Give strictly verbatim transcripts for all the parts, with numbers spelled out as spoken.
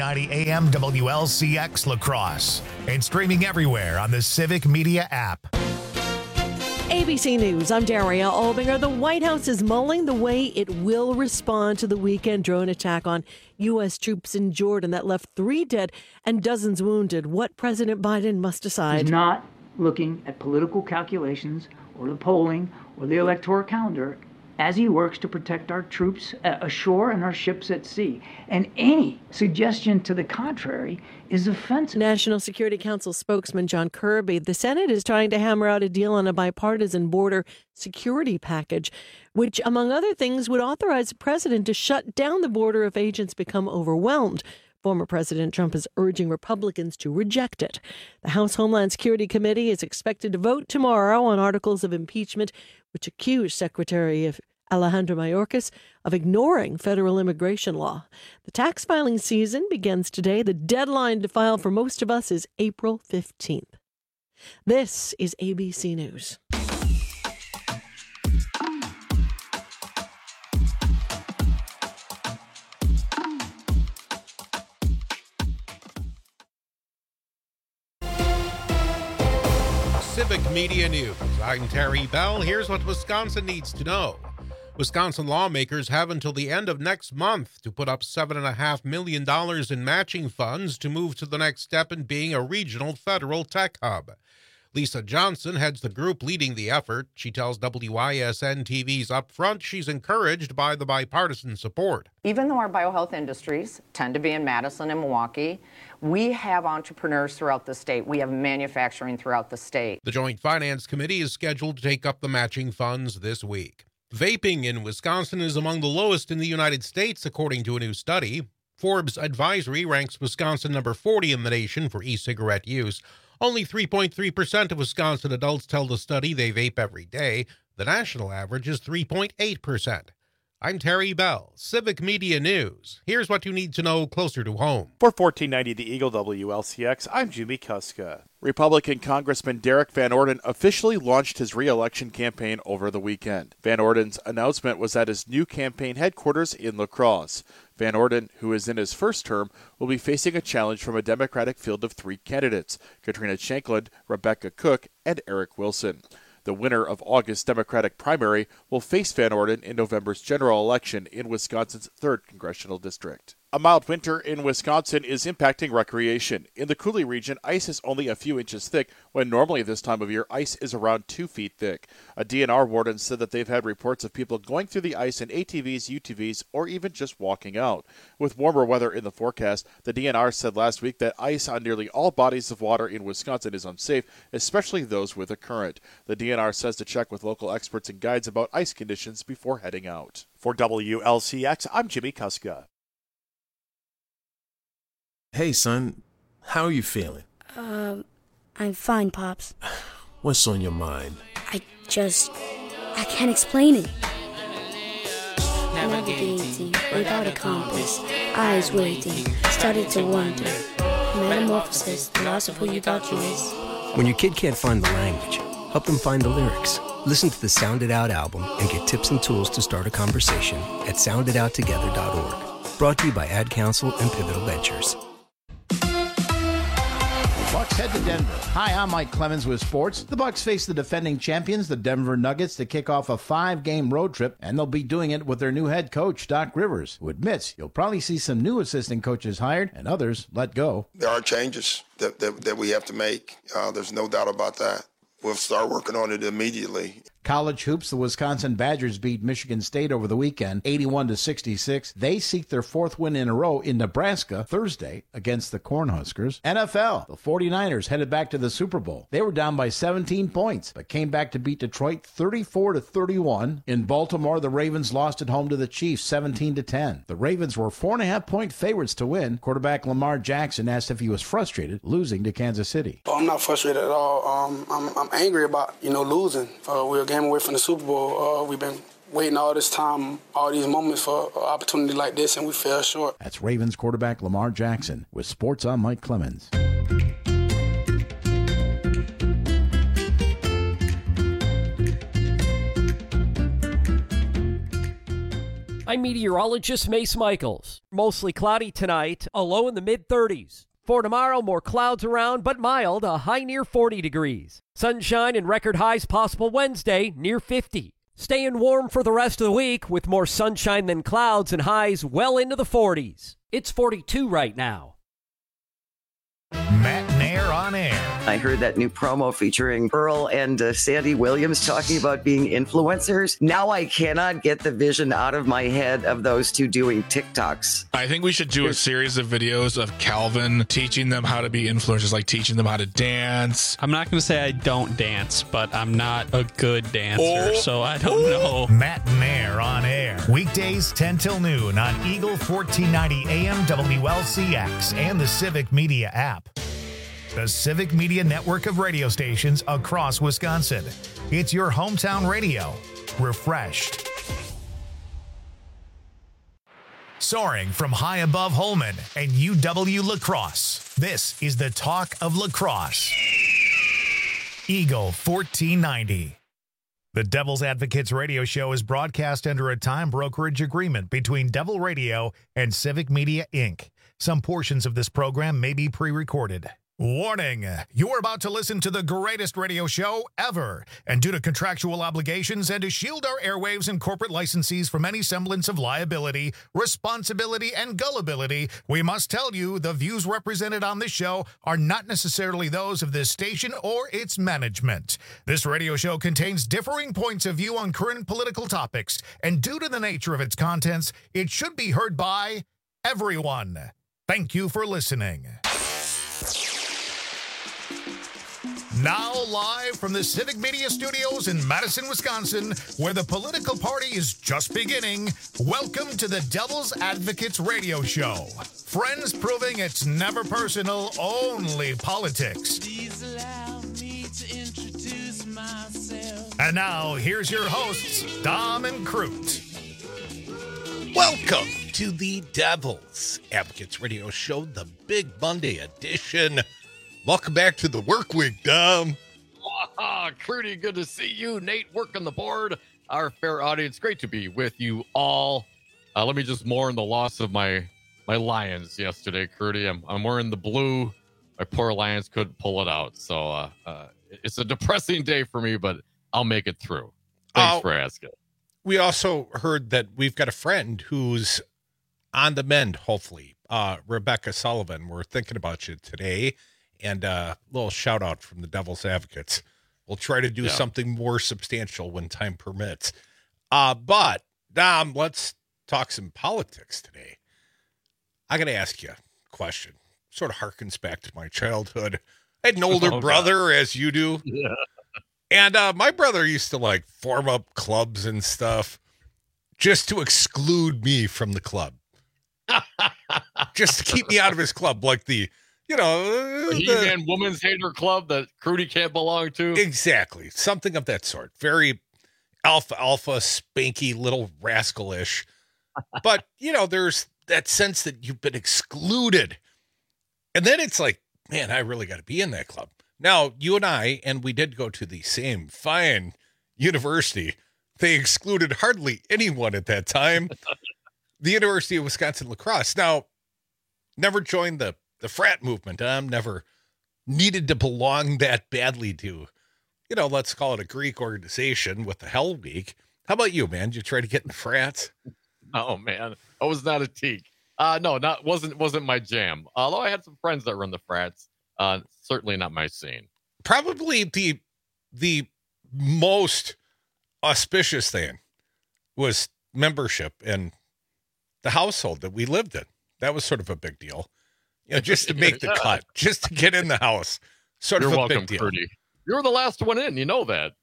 ninety A M W L C X La Crosse and streaming everywhere on the Civic Media app. A B C News, I'm Daria Albinger. The White House is mulling the way it will respond to the weekend drone attack on U S troops in Jordan that left three dead and dozens wounded. What President Biden must decide. He's not looking at political calculations or the polling or the electoral calendar as he works to protect our troops ashore and our ships at sea. And any suggestion to the contrary is offensive. National Security Council spokesman John Kirby, the Senate is trying to hammer out a deal on a bipartisan border security package, which, among other things, would authorize the president to shut down the border if agents become overwhelmed. Former President Trump is urging Republicans to reject it. The House Homeland Security Committee is expected to vote tomorrow on articles of impeachment, which accuse Secretary of Alejandro Mayorkas of ignoring federal immigration law. The tax filing season begins today. The deadline to file for most of us is April fifteenth. This is A B C News. Civic Media News. I'm Terry Bell. Here's what Wisconsin needs to know. Wisconsin lawmakers have until the end of next month to put up seven point five million dollars in matching funds to move to the next step in being a regional federal tech hub. Lisa Johnson heads the group leading the effort. She tells W I S N T V's Upfront she's encouraged by the bipartisan support. Even though our biohealth industries tend to be in Madison and Milwaukee, we have entrepreneurs throughout the state. We have manufacturing throughout the state. The Joint Finance Committee is scheduled to take up the matching funds this week. Vaping in Wisconsin is among the lowest in the United States, according to a new study. Forbes Advisory ranks Wisconsin number forty in the nation for e-cigarette use. Only three point three percent of Wisconsin adults tell the study they vape every day. The national average is three point eight percent. I'm Terry Bell, Civic Media News. Here's what you need to know closer to home. For fourteen ninety The Eagle W L C X, I'm Jimmy Kuska. Republican Congressman Derek Van Orden officially launched his re-election campaign over the weekend. Van Orden's announcement was at his new campaign headquarters in La Crosse. Van Orden, who is in his first term, will be facing a challenge from a Democratic field of three candidates, Katrina Shankland, Rebecca Cook, and Eric Wilson. The winner of August's Democratic primary will face Van Orden in November's general election in Wisconsin's third congressional district. A mild winter in Wisconsin is impacting recreation. In the Coulee region, ice is only a few inches thick, when normally this time of year, ice is around two feet thick. A D N R warden said that they've had reports of people going through the ice in A T Vs, U T Vs, or even just walking out. With warmer weather in the forecast, the D N R said last week that ice on nearly all bodies of water in Wisconsin is unsafe, especially those with a current. The D N R says to check with local experts and guides about ice conditions before heading out. For W L C X, I'm Jimmy Kuska. Hey, son, how are you feeling? Um, I'm fine, Pops. What's on your mind? I just... I can't explain it. Navigating without a compass, eyes waiting, started to wonder. Metamorphosis, the loss of who you thought you was. When your kid can't find the language, help them find the lyrics. Listen to the Sound It Out album and get tips and tools to start a conversation at sound it out together dot org. Brought to you by Ad Council and Pivotal Ventures. Bucks head to Denver. Hi, I'm Mike Clemens with sports. The Bucks face the defending champions, the Denver Nuggets, to kick off a five-game road trip, and they'll be doing it with their new head coach, Doc Rivers, who admits you'll probably see some new assistant coaches hired and others let go. There are changes that, that, that we have to make. Uh, there's no doubt about that. We'll start working on it immediately. College hoops, the Wisconsin Badgers beat Michigan State over the weekend, eighty-one to sixty-six. They seek their fourth win in a row in Nebraska Thursday against the Cornhuskers. N F L, the forty-niners headed back to the Super Bowl. They were down by seventeen points, but came back to beat Detroit thirty-four to thirty-one. In Baltimore, the Ravens lost at home to the Chiefs seventeen to ten. The Ravens were four and a half point favorites to win. Quarterback Lamar Jackson asked if he was frustrated losing to Kansas City. Oh, I'm not frustrated at all. Um, I'm, I'm angry about, you know, losing. Uh, we were game away from the Super Bowl. Uh, we've been waiting all this time, all these moments for an opportunity like this, and we fell short. That's Ravens quarterback Lamar Jackson. With sports, I'm Mike Clemens. I'm meteorologist Mace Michaels. Mostly cloudy tonight, a low in the mid thirties. For tomorrow, more clouds around, but mild, a high near forty degrees. Sunshine and record highs possible Wednesday, near fifty. Staying warm for the rest of the week with more sunshine than clouds and highs well into the forties. It's forty-two right now. Matt Nair on air. I heard that new promo featuring Earl and uh, Sandy Williams talking about being influencers. Now I cannot get the vision out of my head of those two doing TikToks. I think we should do a series of videos of Calvin teaching them how to be influencers, like teaching them how to dance. I'm not going to say I don't dance, but I'm not a good dancer, oh. so I don't know. Matt Nair on air. Weekdays ten till noon on Eagle fourteen ninety A M W L C X and the Civic Media app. The Civic Media network of radio stations across Wisconsin. It's your hometown radio. Refreshed. Soaring from high above Holmen and U W La Crosse. This is the talk of La Crosse. Eagle fourteen ninety. The Devil's Advocates radio show is broadcast under a time brokerage agreement between Devil Radio and Civic Media, Incorporated. Some portions of this program may be pre-recorded. Warning, you're about to listen to the greatest radio show ever, and due to contractual obligations and to shield our airwaves and corporate licensees from any semblance of liability, responsibility, and gullibility, we must tell you the views represented on this show are not necessarily those of this station or its management. This radio show contains differing points of view on current political topics, and due to the nature of its contents, it should be heard by everyone. Thank you for listening. Now live from the Civic Media Studios in Madison, Wisconsin, where the political party is just beginning, welcome to the Devil's Advocates radio show. Friends proving it's never personal, only politics. Please allow me to introduce myself. And now, here's your hosts, Dom and Crute. Welcome to the Devil's Advocates radio show, the Big Monday edition. Welcome back to the work week, Dom. Ah, Crudy, good to see you. Nate, working the board. Our fair audience, great to be with you all. Uh, let me just mourn the loss of my my Lions yesterday, Crudy. I'm I'm wearing the blue. My poor Lions couldn't pull it out, so uh, uh, it's a depressing day for me, but I'll make it through. Thanks uh, for asking. We also heard that we've got a friend who's on the mend. Hopefully, uh, Rebecca Sullivan. We're thinking about you today. And a uh, little shout out from the Devil's Advocates. We'll try to do yeah. something more substantial when time permits. Uh, but, Dom, let's talk some politics today. I got to ask you a question. Sort of harkens back to my childhood. I had an older oh, brother, God. as you do. Yeah. And uh, my brother used to, like, form up clubs and stuff just to exclude me from the club. Just to keep me out of his club, like the... You know, the He-Man Women's Hater Club that Crudy can't belong to. Exactly. Something of that sort. Very alpha, alpha, spanky, little rascal-ish. But, you know, there's that sense that you've been excluded. And then it's like, man, I really got to be in that club. Now, you and I, and we did go to the same fine university. They excluded hardly anyone at that time. The University of Wisconsin-La Crosse. Now, never joined the The frat movement. I'm never needed to belong that badly to, you know, let's call it a Greek organization with the Hell Week. How about you, man? Did you try to get in the frats? Oh, man. I was not a teak. Uh, no, not wasn't wasn't my jam. Although I had some friends that run the frats. Uh, certainly not my scene. Probably the the most auspicious thing was membership in the household that we lived in. That was sort of a big deal. You know, just to make the yeah. cut, just to get in the house. Sort You're of a welcome, big deal. Crudy. You're the last one in. You know that.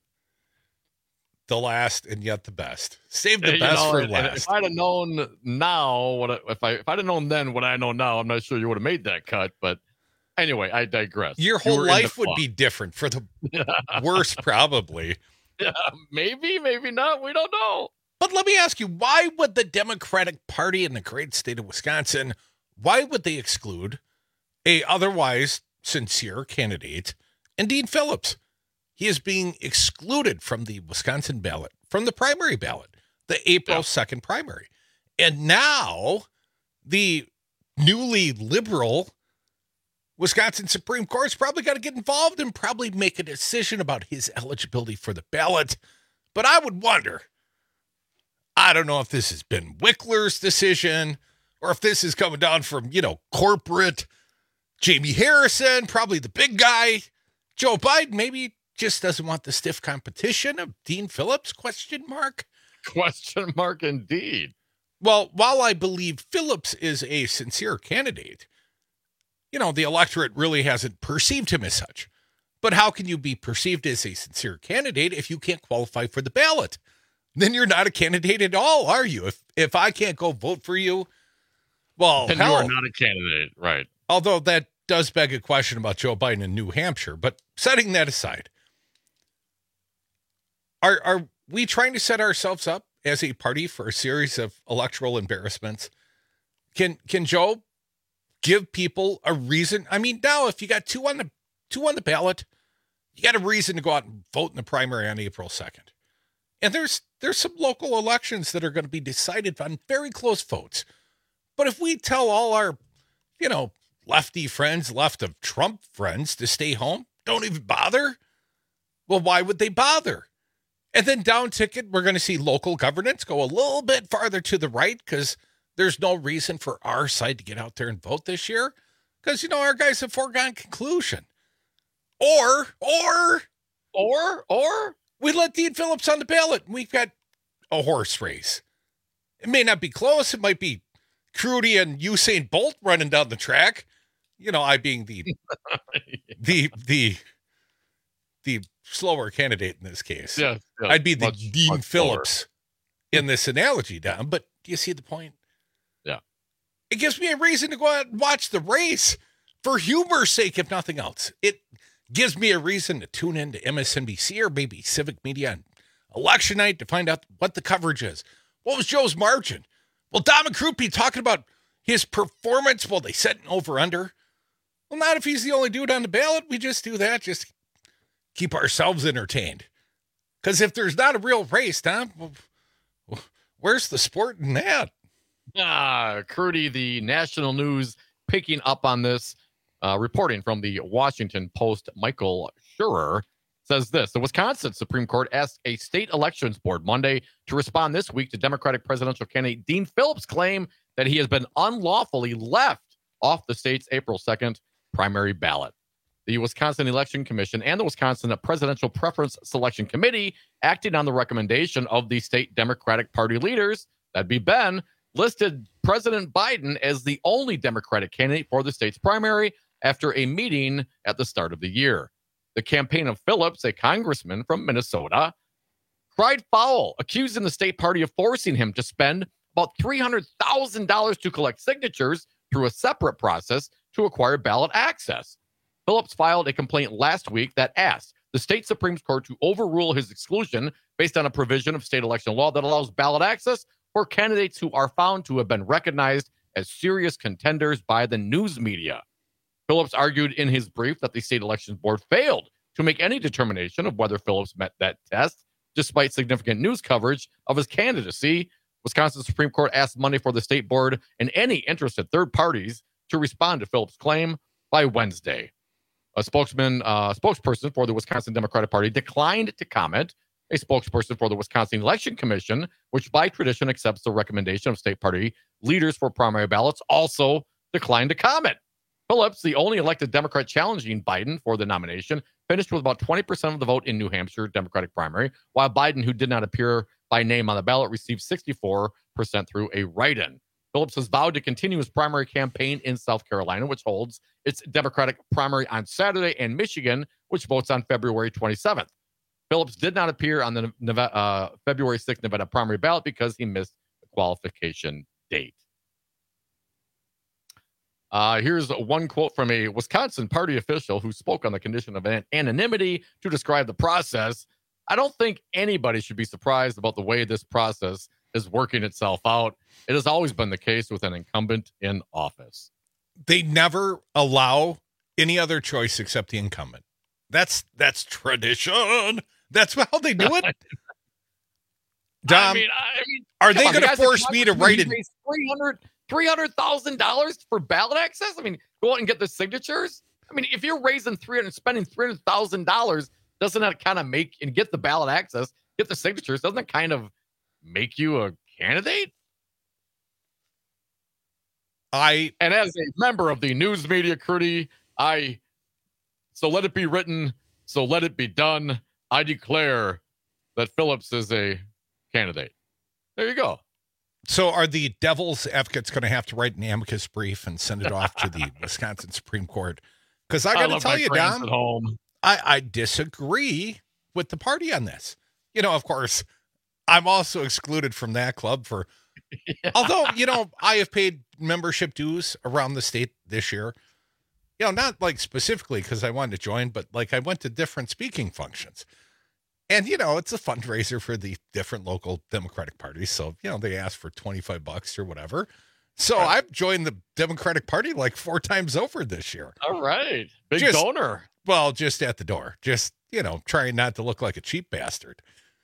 The last and yet the best. Save the yeah, best know, for and, last. And if I'd have known now, what I, if I if I'd have known then what I know now, I'm not sure you would have made that cut. But anyway, I digress. Your whole you life would be different for the worse, probably. Yeah, maybe, maybe not. We don't know. But let me ask you, why would the Democratic Party in the great state of Wisconsin, why would they exclude a otherwise sincere candidate and Dean Phillips? He is being excluded from the Wisconsin ballot, from the primary ballot, the April yeah. second primary. And now the newly liberal Wisconsin Supreme Court's probably got to get involved and probably make a decision about his eligibility for the ballot. But I would wonder, I don't know if this has been Wickler's decision or if this is coming down from, you know, corporate Jamie Harrison, probably the big guy. Joe Biden maybe just doesn't want the stiff competition of Dean Phillips, question mark? Question mark indeed. Well, while I believe Phillips is a sincere candidate, you know, the electorate really hasn't perceived him as such. But how can you be perceived as a sincere candidate if you can't qualify for the ballot? Then you're not a candidate at all, are you? If if I can't go vote for you, well, and hell, you are not a candidate, right? Although that does beg a question about Joe Biden in New Hampshire. But setting that aside, are are we trying to set ourselves up as a party for a series of electoral embarrassments? Can can Joe give people a reason? I mean, now if you got two on the two on the ballot, you got a reason to go out and vote in the primary on April second. And there's there's some local elections that are going to be decided on very close votes. But if we tell all our, you know, lefty friends, left of Trump friends to stay home, don't even bother, well, why would they bother? And then down ticket, we're going to see local governance go a little bit farther to the right because there's no reason for our side to get out there and vote this year because, you know, our guys have foregone conclusion. Or, or, or, or we let Dean Phillips on the ballot and we've got a horse race. It may not be close. It might be Crudy and Usain Bolt running down the track. You know, I being the, the, the, the slower candidate in this case. Yeah, yeah, I'd be the much, Dean much Phillips slower in this analogy, Don. But do you see the point? Yeah. It gives me a reason to go out and watch the race for humor's sake, if nothing else. It gives me a reason to tune in to M S N B C or maybe Civic Media on election night to find out what the coverage is. What was Joe's margin? Well, Don McCroupy talking about his performance while they set an over-under. Well, not if he's the only dude on the ballot. We just do that. Just keep ourselves entertained. Because if there's not a real race, Don, well, where's the sport in that? Ah, Crudy, the national news picking up on this, uh, reporting from the Washington Post, Michael Schurer says this: the Wisconsin Supreme Court asked a state elections board Monday to respond this week to Democratic presidential candidate Dean Phillips' claim that he has been unlawfully left off the state's April second primary ballot. The Wisconsin Election Commission and the Wisconsin Presidential Preference Selection Committee, acting on the recommendation of the state Democratic Party leaders, that'd be Ben, listed President Biden as the only Democratic candidate for the state's primary after a meeting at the start of the year. The campaign of Phillips, a congressman from Minnesota, cried foul, accusing the state party of forcing him to spend about three hundred thousand dollars to collect signatures through a separate process to acquire ballot access. Phillips filed a complaint last week that asked the state Supreme Court to overrule his exclusion based on a provision of state election law that allows ballot access for candidates who are found to have been recognized as serious contenders by the news media. Phillips argued in his brief that the state elections board failed to make any determination of whether Phillips met that test, despite significant news coverage of his candidacy. Wisconsin Supreme Court asked Monday for the state board and any interested third parties to respond to Phillips' claim by Wednesday. A spokesman, uh, spokesperson for the Wisconsin Democratic Party declined to comment. A spokesperson for the Wisconsin Election Commission, which by tradition accepts the recommendation of state party leaders for primary ballots, also declined to comment. Phillips, the only elected Democrat challenging Biden for the nomination, finished with about twenty percent of the vote in New Hampshire Democratic primary, while Biden, who did not appear by name on the ballot, received sixty-four percent through a write-in. Phillips has vowed to continue his primary campaign in South Carolina, which holds its Democratic primary on Saturday, and Michigan, which votes on February twenty-seventh. Phillips did not appear on the Nevada, uh, February sixth Nevada primary ballot because he missed the qualification date. Uh, here's one quote from a Wisconsin party official who spoke on the condition of an- anonymity to describe the process. I don't think anybody should be surprised about the way this process is working itself out. It has always been the case with an incumbent in office. They never allow any other choice except the incumbent. That's that's tradition. That's how they do it. Dom, I mean, I mean, are they on, going the to guys in force me to Congress, write he it? raised three hundred thousand dollars for ballot access? I mean, go out and get the signatures? I mean, if you're raising three hundred, spending three hundred thousand dollars, doesn't that kind of make, and get the ballot access, get the signatures, doesn't it kind of make you a candidate? I And as a member of the news media, Crudy, I, so let it be written, so let it be done. I declare that Phillips is a candidate. There you go. So are the devil's advocates going to have to write an amicus brief and send it off to the Wisconsin Supreme Court? Because I got to tell you, Dom, at home. I, I disagree with the party on this. You know, of course, I'm also excluded from that club for, yeah. although, you know, I have paid membership dues around the state this year. You know, not like specifically because I wanted to join, but like I went to different speaking functions. And, you know, it's a fundraiser for the different local Democratic parties. So, you know, they ask for twenty-five bucks or whatever. So right. I've joined the Democratic Party like four times over this year. All right. Big just, donor. Well, just at the door. Just, you know, trying not to look like a cheap bastard.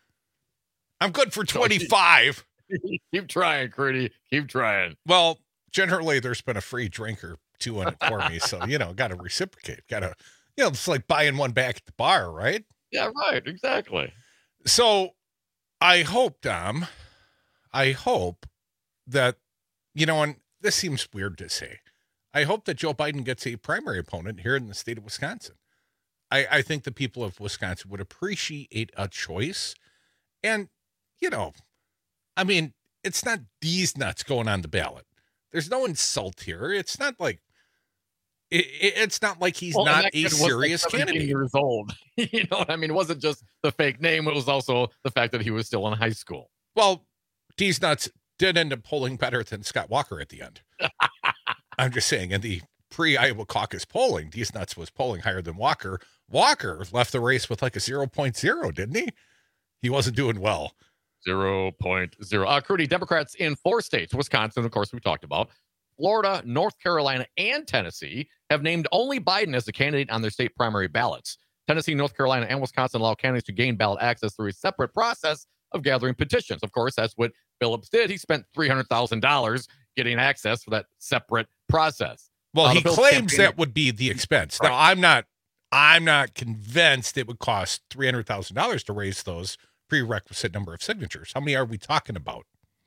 I'm good for twenty-five. Keep trying, Crudy. Keep trying. Well, generally there's been a free drink or two in it for me. So, you know, got to reciprocate. Got to, you know, it's like buying one back at the bar, right? Yeah, right. Exactly. So I hope, Dom, I hope that, you know, and this seems weird to say, I hope that Joe Biden gets a primary opponent here in the state of Wisconsin. I, I think the people of Wisconsin would appreciate a choice. And, you know, I mean, it's not these nuts going on the ballot. There's no insult here. It's not like, It, it, it's not like he's well, not a serious like candidate. Years old, you know what I mean? It wasn't just the fake name; it was also the fact that he was still in high school. Well, these nuts did end up polling better than Scott Walker at the end. I'm just saying, in the pre-Iowa caucus polling, these nuts was polling higher than Walker. Walker left the race with like a zero point zero, didn't he? He wasn't doing well. zero point zero. Uh, Crudy, Democrats in four states, Wisconsin, of course, we talked about, Florida, North Carolina, and Tennessee have named only Biden as a candidate on their state primary ballots. Tennessee, North Carolina, and Wisconsin allow candidates to gain ballot access through a separate process of gathering petitions. Of course, that's what Phillips did. He spent three hundred thousand dollars getting access for that separate process. Well, uh, he claims campaign- that would be the expense. Right. Now, I'm not I'm not convinced it would cost three hundred thousand dollars to raise those prerequisite number of signatures. How many are we talking about?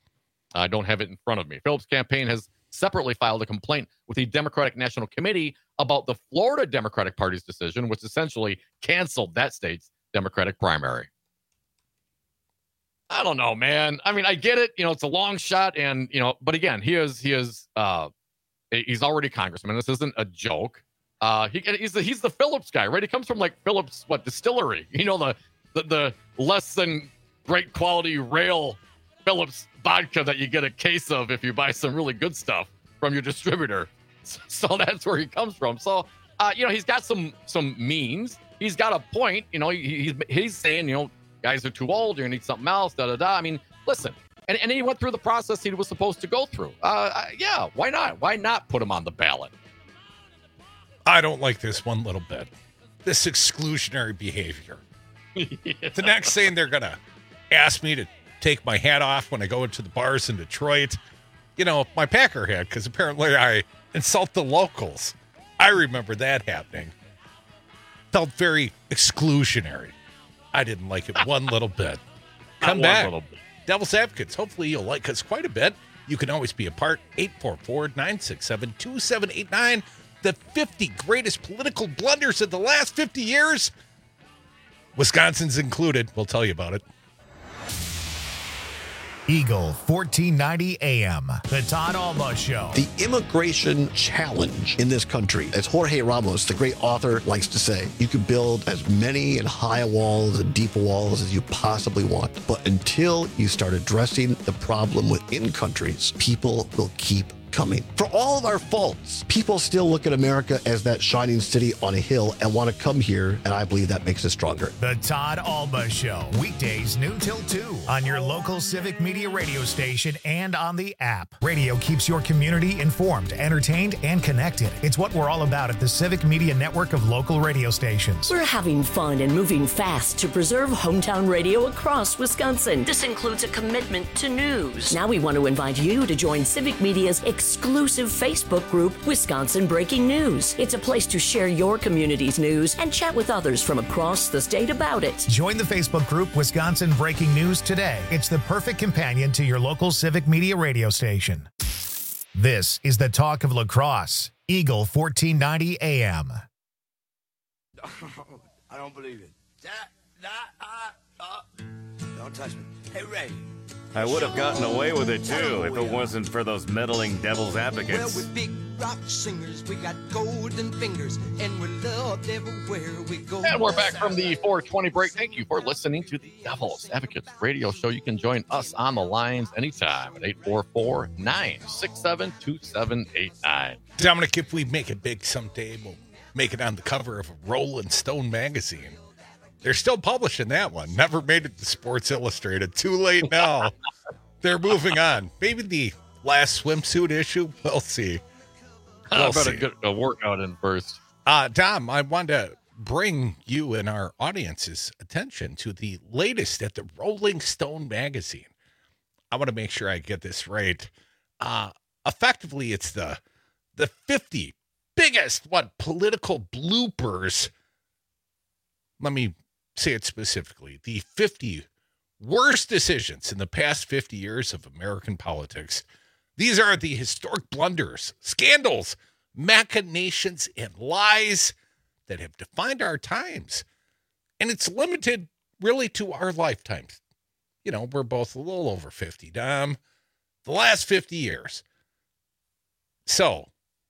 I don't have it in front of me. Phillips' campaign has separately filed a complaint with the Democratic National Committee about the Florida Democratic Party's decision, which essentially canceled that state's Democratic primary. I don't know, man. I mean, I get it. You know, it's a long shot, and you know, but again, he is he is uh, he's already a congressman. This isn't a joke. Uh, he he's the, he's the Phillips guy, right? He comes from like Phillips what distillery? You know, the the, the less than great quality rail Phillips vodka that you get a case of if you buy some really good stuff from your distributor. So that's where he comes from. So, uh, you know, he's got some some means. He's got a point. You know, he, he's he's saying, you know, guys are too old. You need something else. Da da da. I mean, listen. And and he went through the process he was supposed to go through. Uh, yeah, why not? Why not put him on the ballot? I don't like this one little bit. This exclusionary behavior. Yeah. The next thing they're gonna ask me to take my hat off when I go into the bars in Detroit. You know, my Packer hat, because apparently I insult the locals. I remember that happening. Felt very exclusionary. I didn't like it one little bit. Come back. Bit. Devil's Advocates. Hopefully you'll like us quite a bit. You can always be a part. eight four four, nine six seven, two seven eight nine. The fifty greatest political blunders of the last fifty years. Wisconsin's included. We'll tell you about it. Eagle fourteen ninety A M, the Todd Alba Show. The immigration challenge in this country, as Jorge Ramos, the great author, likes to say, you can build as many and high walls and deep walls as you possibly want. But until you start addressing the problem within countries, people will keep coming. For all of our faults, people still look at America as that shining city on a hill and want to come here, and I believe that makes us stronger. The Todd Alba Show, weekdays noon till two on your local Civic Media radio station and on the app. Radio keeps your community informed, entertained, and connected. It's what we're all about at the Civic Media network of local radio stations. We're having fun and moving fast to preserve hometown radio across Wisconsin. This includes a commitment to news. Now we want to invite you to join Civic Media's exclusive Facebook group, Wisconsin Breaking News. It's a place to share your community's news and chat with others from across the state about it. Join the Facebook group Wisconsin Breaking News today. It's the perfect companion to your local Civic Media radio station. This is the talk of La Crosse, Eagle fourteen ninety A M. I don't believe it. That, that, uh, uh. Don't touch me. Hey, Ray. I would have gotten away with it, too, if it wasn't for those meddling devil's advocates. Well, we're big rock singers, we got golden fingers, and we're loved everywhere we go. And we're back from the four twenty break. Thank you for listening to the Devil's Advocates radio show. You can join us on the lines anytime at eight four four, nine six seven, two seven eight nine. Dominic, if we make it big someday, we'll make it on the cover of a Rolling Stone magazine. They're still publishing that one. Never made it to Sports Illustrated. Too late now. They're moving on. Maybe the last swimsuit issue. We'll see. We'll I better see. get a workout in first. Uh, Dom, I want to bring you and our audience's attention to the latest at the Rolling Stone magazine. I want to make sure I get this right. Uh, effectively, it's the the fifty biggest, what, political bloopers. Let me say it specifically. The fifty worst decisions in the past fifty years of American politics. These are the historic blunders, scandals, machinations, and lies that have defined our times. And it's limited really to our lifetimes. You know, we're both a little over fifty, Dom. The last fifty years. So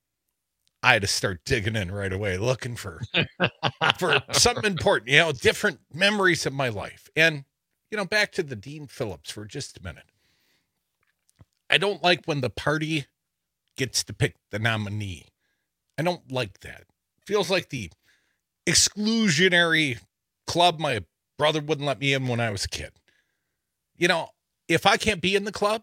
I had to start digging in right away, looking for for something important, you know, different memories of my life. And, you know, back to the Dean Phillips for just a minute. I don't like when the party gets to pick the nominee. I don't like that. Feels like the exclusionary club my brother wouldn't let me in when I was a kid. You know, if I can't be in the club,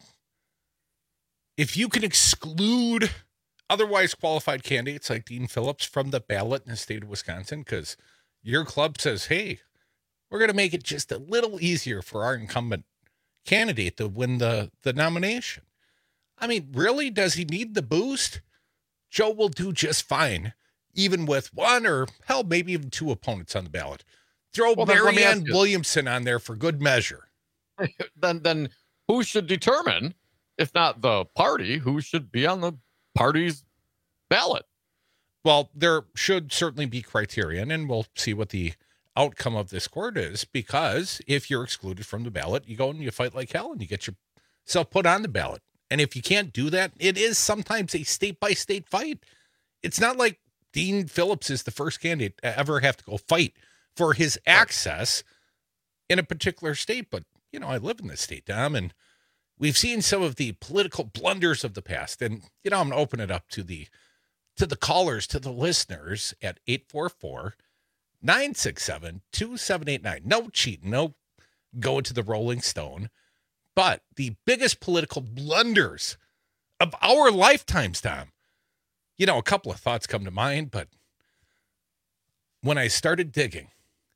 if you can exclude otherwise qualified candidates like Dean Phillips from the ballot in the state of Wisconsin, because your club says, hey, we're going to make it just a little easier for our incumbent candidate to win the, the nomination. I mean, really, does he need the boost? Joe will do just fine, even with one or, hell, maybe even two opponents on the ballot. Throw Well, then let me Marianne ask you- Williamson on there for good measure. then, then who should determine, if not the party, who should be on the party's ballot? Well, there should certainly be criterion, and we'll see what the outcome of this court is, because if you're excluded from the ballot, you go and you fight like hell and you get yourself put on the ballot. And if you can't do that, it is sometimes a state-by-state fight. It's not like Dean Phillips is the first candidate to ever have to go fight for his access in a particular state. But, you know, I live in this state, Dom, and we've seen some of the political blunders of the past. And, you know, I'm going to open it up to the to the callers, to the listeners at eight four four, nine six seven, two seven eight nine. No cheating, no going to the Rolling Stone. But the biggest political blunders of our lifetimes, Tom. You know, a couple of thoughts come to mind, but when I started digging,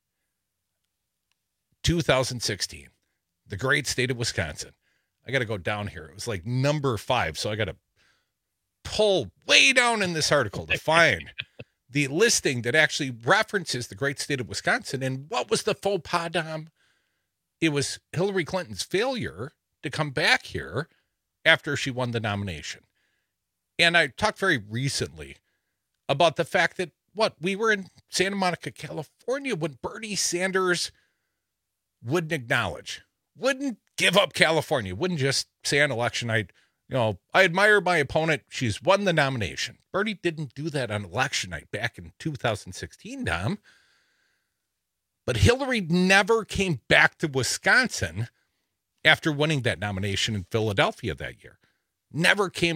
two thousand sixteen, the great state of Wisconsin, I got to go down here. It was like number five, so I got to pull way down in this article to find the listing that actually references the great state of Wisconsin. And what was the faux pas, Dom? It was Hillary Clinton's failure to come back here after she won the nomination. And I talked very recently about the fact that, what, we were in Santa Monica, California, when Bernie Sanders wouldn't acknowledge, wouldn't give up California, wouldn't just say on election night, you know, I admire my opponent, she's won the nomination. Bernie didn't do that on election night back in two thousand sixteen, Dom. But Hillary never came back to Wisconsin after winning that nomination in Philadelphia that year. Never came to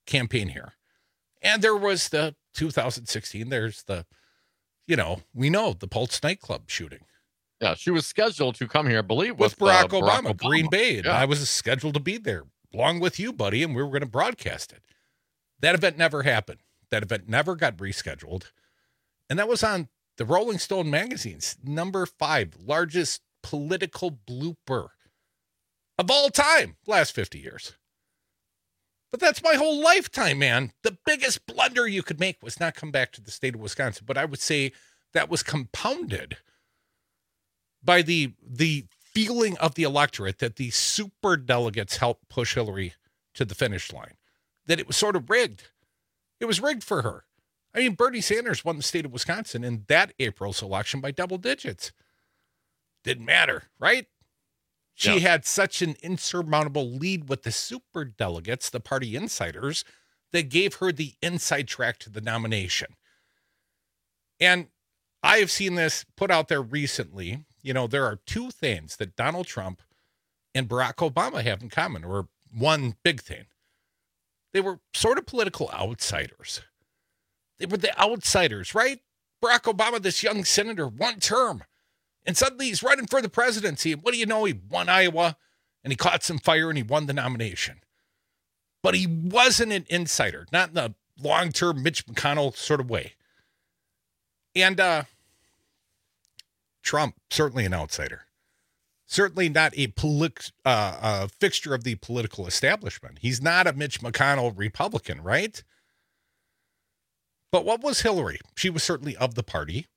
campaign here. And there was the two thousand sixteen, there's the, you know, we know the Pulse nightclub shooting. Yeah, she was scheduled to come here, I believe, with, with Barack, uh, Obama, Barack Obama, Green Bay. And yeah. I was scheduled to be there along with you, buddy, and we were going to broadcast it. That event never happened. That event never got rescheduled. And that was on the Rolling Stone magazine's number five largest political blooper of all time, last fifty years. But that's my whole lifetime, man. The biggest blunder you could make was not come back to the state of Wisconsin. But I would say that was compounded by the the feeling of the electorate that the super delegates helped push Hillary to the finish line, that it was sort of rigged. It was rigged for her. I mean, Bernie Sanders won the state of Wisconsin in that April's election by double digits. Didn't matter, right? She yeah. had such an insurmountable lead with the super delegates, the party insiders, that gave her the inside track to the nomination. And I have seen this put out there recently. You know, there are two things that Donald Trump and Barack Obama have in common, or one big thing. They were sort of political outsiders. They were the outsiders, right? Barack Obama, this young senator, one term. And suddenly he's running for the presidency. And what do you know? He won Iowa, and he caught some fire, and he won the nomination. But he wasn't an insider, not in the long-term Mitch McConnell sort of way. And uh, Trump, certainly an outsider. Certainly not a polit- uh, uh, fixture of the political establishment. He's not a Mitch McConnell Republican, right? But what was Hillary? She was certainly of the party.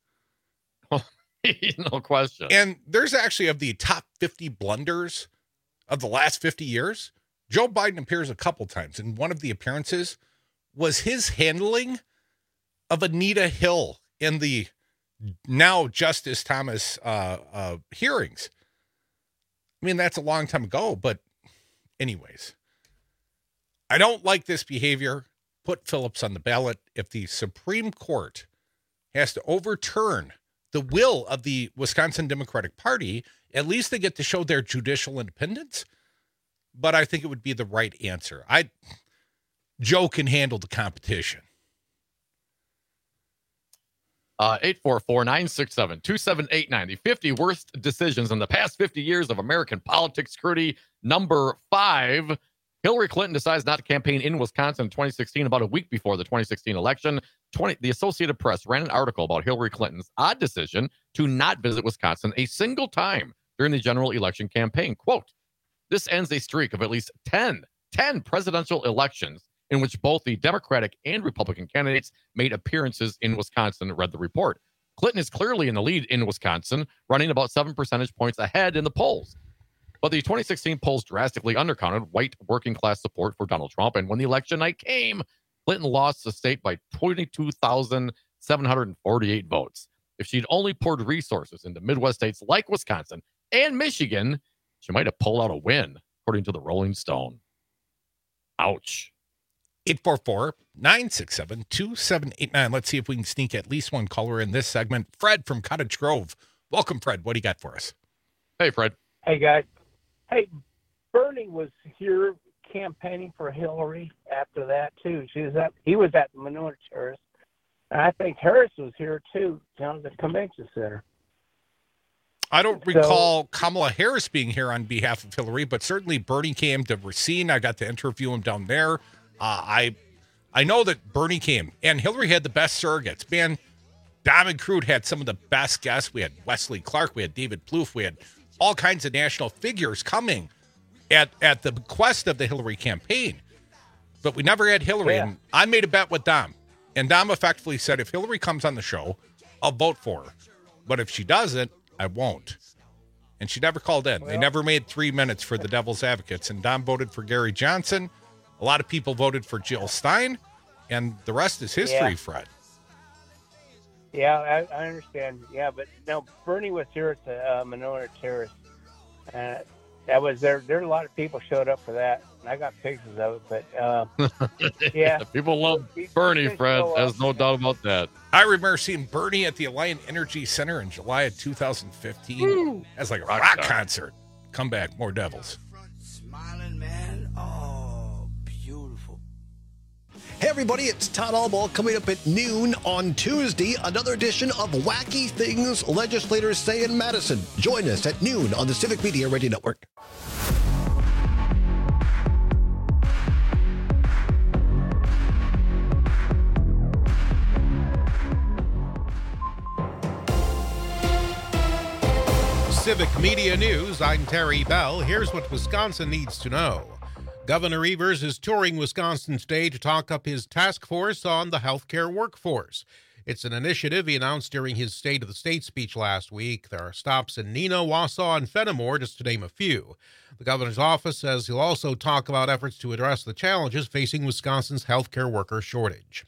No question. And there's actually, of the top fifty blunders of the last fifty years, Joe Biden appears a couple times. And one of the appearances was his handling of Anita Hill in the now Justice Thomas uh, uh, hearings. I mean, that's a long time ago, but anyways, I don't like this behavior. Put Phillips on the ballot. If the Supreme Court has to overturn the will of the Wisconsin Democratic Party, at least they get to show their judicial independence. But I think it would be the right answer. I Joe can handle the competition. Uh, eight four four, nine six seven, two seven eight nine. The fifty worst decisions in the past fifty years of American politics. Scrutiny number five. Hillary Clinton decides not to campaign in Wisconsin in twenty sixteen, about a week before the twenty sixteen election. twenty The Associated Press ran an article about Hillary Clinton's odd decision to not visit Wisconsin a single time during the general election campaign. Quote, this ends a streak of at least ten, ten presidential elections in which both the Democratic and Republican candidates made appearances in Wisconsin, read the report. Clinton is clearly in the lead in Wisconsin, running about seven percentage points ahead in the polls. But the twenty sixteen polls drastically undercounted white working class support for Donald Trump. And when the election night came, Clinton lost the state by twenty-two thousand seven hundred forty-eight votes. If she'd only poured resources into Midwest states like Wisconsin and Michigan, she might have pulled out a win, according to the Rolling Stone. Ouch. eight four four, nine six seven, two seven eight nine. Let's see if we can sneak at least one caller in this segment. Fred from Cottage Grove. Welcome, Fred. What do you got for us? Hey, Fred. Hey, guys. Hey, Bernie was here campaigning for Hillary after that, too. She was at, he was at the Minority Terrace. And I think Harris was here, too, down at the convention center. I don't so, recall Kamala Harris being here on behalf of Hillary, but certainly Bernie came to Racine. I got to interview him down there. Uh, I I know that Bernie came, and Hillary had the best surrogates. Man, Diamond Crude had some of the best guests. We had Wesley Clark. We had David Plouffe. We had all kinds of national figures coming at, at the bequest of the Hillary campaign. But we never had Hillary. Yeah. And I made a bet with Dom. And Dom effectively said, if Hillary comes on the show, I'll vote for her. But if she doesn't, I won't. And she never called in. Well, they never made three minutes for the Devil's Advocates. And Dom voted for Gary Johnson. A lot of people voted for Jill Stein. And the rest is history, yeah. Fred. Yeah, I, I understand. Yeah, but no, Bernie was here at the uh, Minority Terrace. Uh, that was there. There, a lot of people showed up for that. And I got pictures of it, but uh, yeah, people love Bernie, Fred. There's no doubt about that. I remember seeing Bernie at the Alliant Energy Center in July of two thousand fifteen. Woo. As like a rock, rock concert. Come back, more Devils. Smiling man, oh, beautiful. Hey everybody, it's Todd Allball coming up at noon on Tuesday. Another edition of Wacky Things Legislators Say in Madison. Join us at noon on the Civic Media Radio Network. Civic Media News, I'm Terry Bell. Here's what Wisconsin needs to know. Governor Evers is touring Wisconsin today to talk up his task force on the healthcare workforce. It's an initiative he announced during his State of the State speech last week. There are stops in Neenah, Wausau, and Fenimore, just to name a few. The governor's office says he'll also talk about efforts to address the challenges facing Wisconsin's healthcare worker shortage.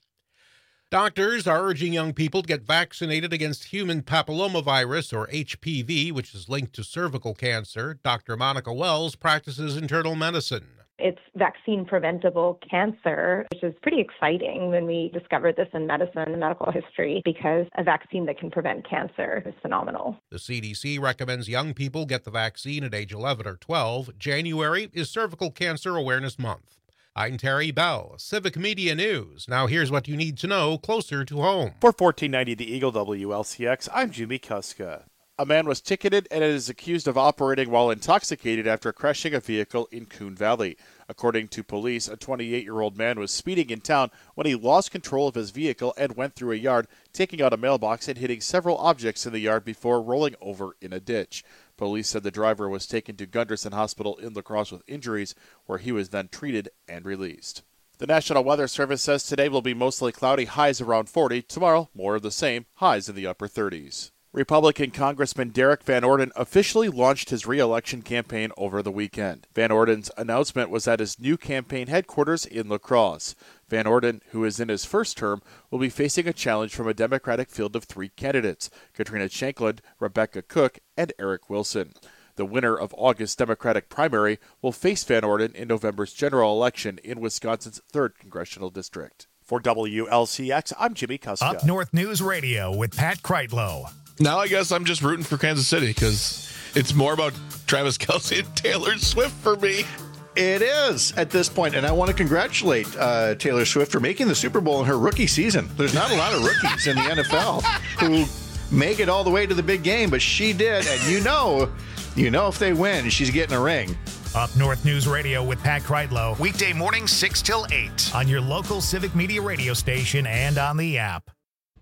Doctors are urging young people to get vaccinated against human papillomavirus, or H P V, which is linked to cervical cancer. Doctor Monica Wells practices internal medicine. It's vaccine-preventable cancer, which is pretty exciting when we discovered this in medicine and medical history, because a vaccine that can prevent cancer is phenomenal. The C D C recommends young people get the vaccine at age eleven or twelve. January is Cervical Cancer Awareness Month. I'm Terry Bell, Civic Media News. Now here's what you need to know closer to home. For fourteen ninety The Eagle W L C X, I'm Jimmy Kuska. A man was ticketed and is accused of operating while intoxicated after crashing a vehicle in Coon Valley. According to police, a twenty-eight-year-old man was speeding in town when he lost control of his vehicle and went through a yard, taking out a mailbox and hitting several objects in the yard before rolling over in a ditch. Police said the driver was taken to Gunderson Hospital in La Crosse with injuries, where he was then treated and released. The National Weather Service says today will be mostly cloudy, highs around forty. Tomorrow, more of the same, highs in the upper thirties. Republican Congressman Derek Van Orden officially launched his re-election campaign over the weekend. Van Orden's announcement was at his new campaign headquarters in La Crosse. Van Orden, who is in his first term, will be facing a challenge from a Democratic field of three candidates: Katrina Shankland, Rebecca Cook, and Eric Wilson. The winner of August's Democratic primary will face Van Orden in November's general election in Wisconsin's third congressional district. For W L C X, I'm Jimmy Kuska. Up North News Radio with Pat Kreitlow. Now I guess I'm just rooting for Kansas City because it's more about Travis Kelce and Taylor Swift for me. It is at this point, and I want to congratulate uh, Taylor Swift for making the Super Bowl in her rookie season. There's not a lot of rookies in the N F L who make it all the way to the big game, but she did, and you know, you know if they win, she's getting a ring. Up North News Radio with Pat Kreitlow, weekday mornings six till eight on your local Civic Media radio station and on the app.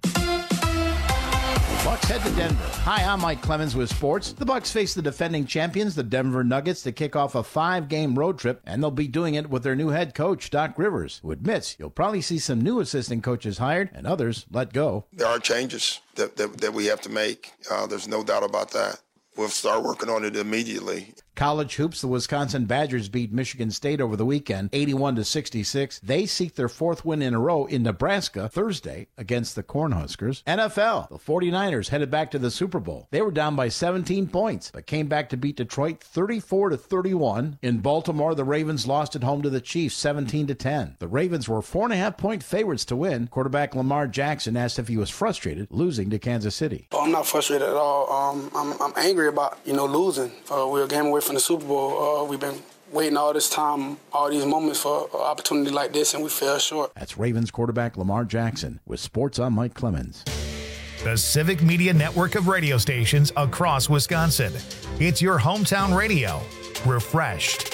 Bucks head to Denver. Hi, I'm Mike Clemens with sports. The Bucks face the defending champions, the Denver Nuggets, to kick off a five-game road trip, and they'll be doing it with their new head coach, Doc Rivers, who admits you'll probably see some new assistant coaches hired and others let go. There are changes that, that, that we have to make. Uh, there's no doubt about that. We'll start working on it immediately. College hoops, the Wisconsin Badgers beat Michigan State over the weekend, eighty-one to sixty-six. They seek their fourth win in a row in Nebraska Thursday against the Cornhuskers. N F L, the forty-niners headed back to the Super Bowl. They were down by seventeen points, but came back to beat Detroit thirty-four to thirty-one. In Baltimore, the Ravens lost at home to the Chiefs seventeen to ten. The Ravens were four and a half point favorites to win. Quarterback Lamar Jackson asked if he was frustrated losing to Kansas City. Oh, I'm not frustrated at all. Um, I'm, I'm angry about, you know, losing. Uh, we're a game away from the Super Bowl. Uh, we've been waiting all this time, all these moments for an opportunity like this, and we fell short. That's Ravens quarterback Lamar Jackson. With sports, I'm Mike Clemens. The Civic Media network of radio stations across Wisconsin. It's your hometown radio. Refreshed.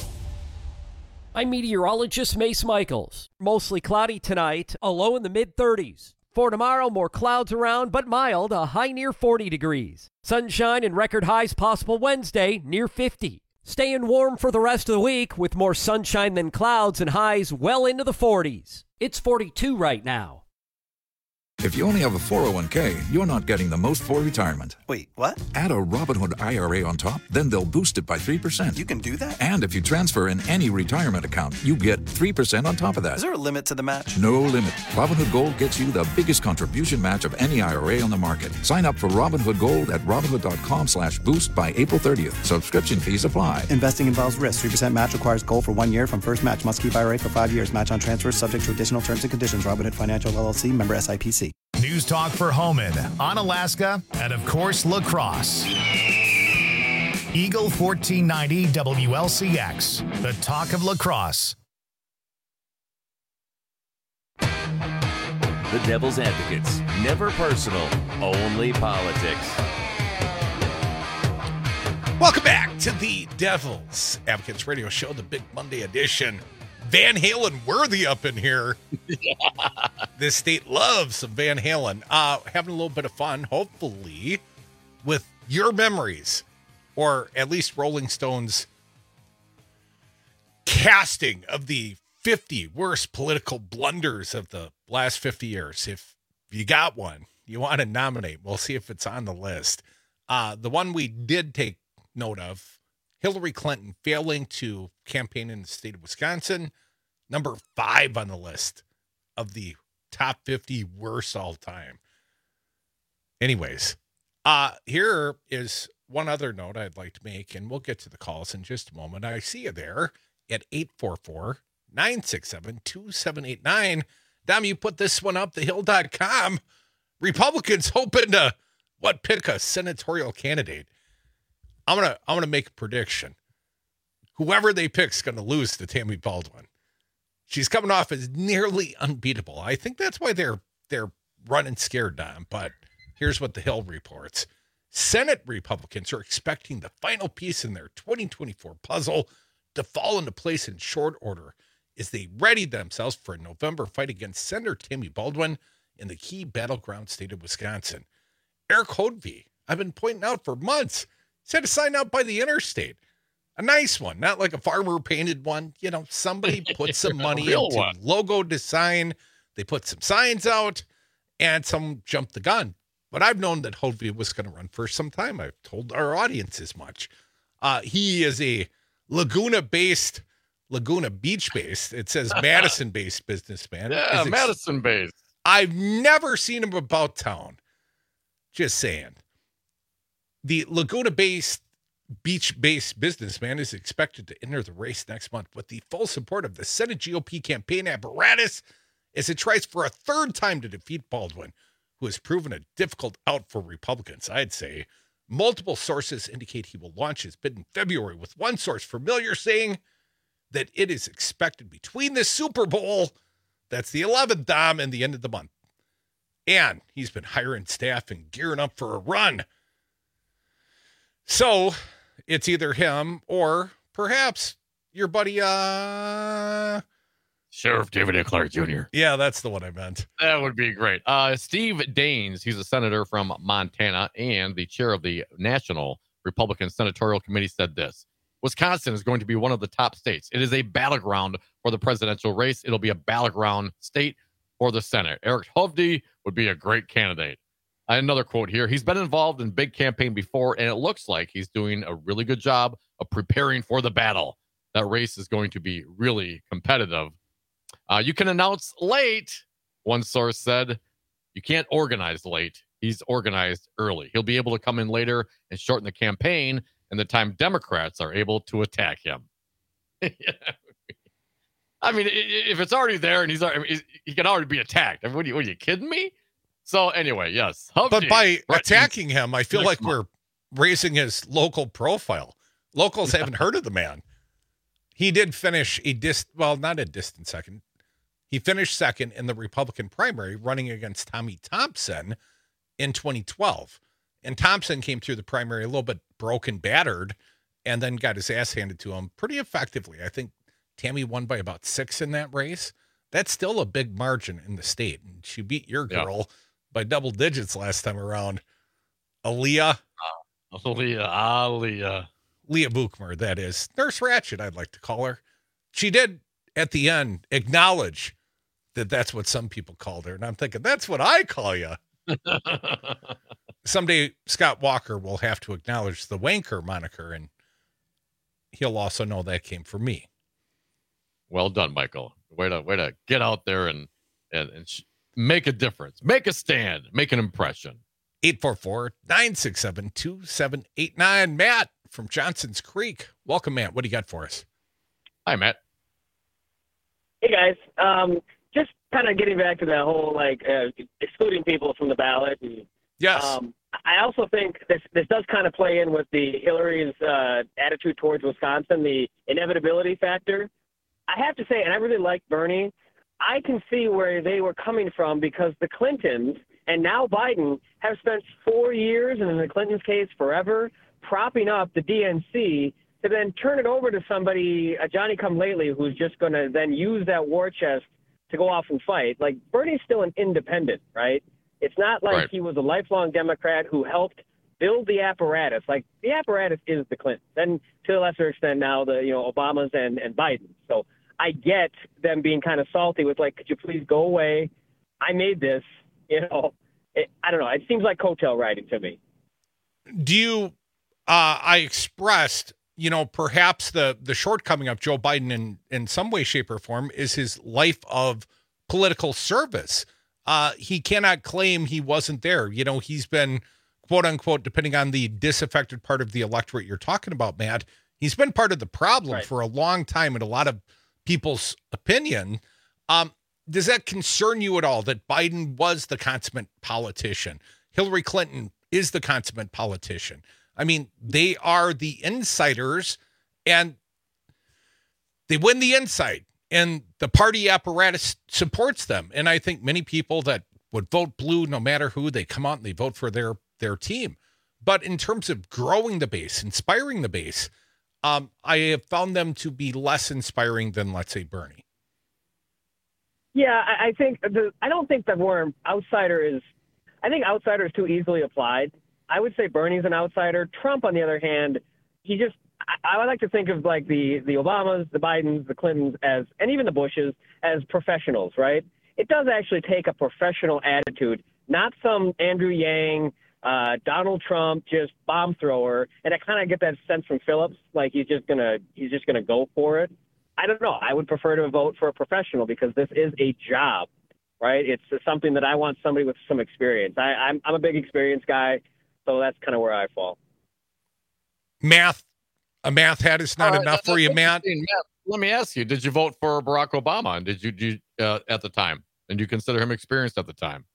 I'm meteorologist Mace Michaels. Mostly cloudy tonight, a low in the mid thirties. For tomorrow, more clouds around, but mild, a high near forty degrees. Sunshine and record highs possible Wednesday, near fifty. Staying warm for the rest of the week with more sunshine than clouds and highs well into the forties. It's forty-two right now. If you only have a four oh one k, you're not getting the most for retirement. Wait, what? Add a Robinhood I R A on top, then they'll boost it by three percent. You can do that? And if you transfer in any retirement account, you get three percent on top of that. Is there a limit to the match? No limit. Robinhood Gold gets you the biggest contribution match of any I R A on the market. Sign up for Robinhood Gold at Robinhood.com slash boost by April thirtieth. Subscription fees apply. Investing involves risk. three percent match requires gold for one year from first match. Must keep I R A for five years. Match on transfers subject to additional terms and conditions. Robinhood Financial L L C, member S I P C. News Talk for Homan, Onalaska, and of course, La Crosse. Eagle fourteen ninety W L C X, the talk of La Crosse. The Devil's Advocates. Never personal, only politics. Welcome back to the Devil's Advocates Radio Show, the Big Monday edition. Van Halen worthy up in here. Yeah. This state loves some Van Halen. Uh, having a little bit of fun, hopefully, with your memories, or at least Rolling Stone's casting of the fifty worst political blunders of the last fifty years. If you got one you want to nominate, we'll see if it's on the list. Uh, the one we did take note of, Hillary Clinton failing to campaign in the state of Wisconsin, number five on the list of the top fifty worst all time. Anyways, uh, here is one other note I'd like to make, and we'll get to the calls in just a moment. I see you there at eight four four, nine six seven, two seven eight nine. Dom, you put this one up, the hill dot com. Republicans hoping to, what, pick a senatorial candidate. I'm gonna I'm gonna make a prediction. Whoever they pick's gonna lose to Tammy Baldwin. She's coming off as nearly unbeatable. I think that's why they're they're running scared down. But here's what the Hill reports: Senate Republicans are expecting the final piece in their twenty twenty-four puzzle to fall into place in short order as they ready themselves for a November fight against Senator Tammy Baldwin in the key battleground state of Wisconsin. Eric Hodvie, I've been pointing out for months. He's had a sign out by the interstate. A nice one, not like a farmer painted one. You know, somebody put some money into one. Logo design. They put some signs out, and some jumped the gun. But I've known that Hodvie was going to run for some time. I've told our audience as much. Uh, he is a Laguna-based, Laguna Beach-based, it says Madison-based businessman. Yeah, ex- Madison-based. I've never seen him about town. Just saying. The Laguna-based, beach-based businessman is expected to enter the race next month with the full support of the Senate G O P campaign apparatus as it tries for a third time to defeat Baldwin, who has proven a difficult out for Republicans, I'd say. Multiple sources indicate he will launch his bid in February, with one source familiar saying that it is expected between the Super Bowl, that's the eleventh, Dom, and the end of the month. And he's been hiring staff and gearing up for a run. So it's either him or perhaps your buddy, uh, Sheriff David A. Clark Junior Yeah, that's the one I meant. That would be great. Uh, Steve Daines, he's a senator from Montana and the chair of the National Republican Senatorial Committee, said this: Wisconsin is going to be one of the top states. It is a battleground for the presidential race. It'll be a battleground state for the Senate. Eric Hodvie would be a great candidate. Another quote here: he's been involved in big campaign before, and it looks like he's doing a really good job of preparing for the battle. That race is going to be really competitive. Uh, you can announce late, one source said. You can't organize late. He's organized early. He'll be able to come in later and shorten the campaign, and the time Democrats are able to attack him. I mean, if it's already there and he's already, he can already be attacked. I mean, what are you, what are you kidding me? So anyway, yes. Hodvie, but by attacking him, I feel like month. we're raising his local profile. Locals haven't heard of the man. He did finish a dis, well, not a distant second. He finished second in the Republican primary, running against Tommy Thompson in twenty twelve. And Thompson came through the primary a little bit broken, battered, and then got his ass handed to him pretty effectively. I think Tammy won by about six in that race. That's still a big margin in the state. And she beat your girl yeah. by double digits last time around. Aaliyah. Uh, Aaliyah. Aaliyah. Leah Buchmer, that is. Nurse Ratchet, I'd like to call her. She did, at the end, acknowledge that that's what some people called her. And I'm thinking, that's what I call you. Someday, Scott Walker will have to acknowledge the wanker moniker, and he'll also know that came from me. Well done, Michael. Way to, way to get out there and, and, and sh- make a difference. Make a stand. Make an impression. eight four four, nine six seven, two seven eight nine. Matt from Johnson's Creek. Welcome, Matt. What do you got for us? Hi, Matt. Hey, guys. Um, just kind of getting back to that whole, like, uh, excluding people from the ballot. And, yes. Um, I also think this this does kind of play in with the Hillary's uh, attitude towards Wisconsin, the inevitability factor. I have to say, and I really like Bernie, I can see where they were coming from because the Clintons and now Biden have spent four years, and in the Clintons' case, forever, propping up the D N C to then turn it over to somebody, a Johnny-come-lately, who's just going to then use that war chest to go off and fight. Like, Bernie's still an independent, right? It's not like Right. he was a lifelong Democrat who helped build the apparatus. Like, the apparatus is the Clintons, and to a lesser extent now the, you know, Obamas and, and Biden. So I get them being kind of salty with, like, could you please go away? I made this, you know. It, I don't know. It seems like coattail riding to me. Do you, uh, I expressed, you know, perhaps the, the shortcoming of Joe Biden in, in some way, shape, or form is his life of political service. Uh, he cannot claim he wasn't there. You know, he's been, quote unquote, depending on the disaffected part of the electorate you're talking about, Matt, he's been part of the problem Right. for a long time in a lot of people's opinion. Um, does that concern you at all that Biden was the consummate politician? Hillary Clinton is the consummate politician. I mean, they are the insiders, and they win the inside, and the party apparatus supports them. And I think many people that would vote blue, no matter who, they come out and they vote for their, their team. But in terms of growing the base, inspiring the base, um, I have found them to be less inspiring than, let's say, Bernie. Yeah, I, I think the, I don't think the word outsider is. I think outsider is too easily applied. I would say Bernie's an outsider. Trump, on the other hand, he just. I, I would like to think of like the the Obamas, the Bidens, the Clintons as, and even the Bushes as professionals, right? It does actually take a professional attitude, not some Andrew Yang, uh, Donald Trump, just bomb thrower. And I kind of get that sense from Phillips, like he's just gonna he's just gonna go for it. I don't know. I would prefer to vote for a professional because this is a job, right? It's something that I want somebody with some experience. I, I'm I'm a big experience guy, so that's kind of where I fall. Math, a math hat is not All right, enough that- for you, that's Matt. interesting. Matt, let me ask you: did you vote for Barack Obama? And did you do uh, at the time? And you consider him experienced at the time?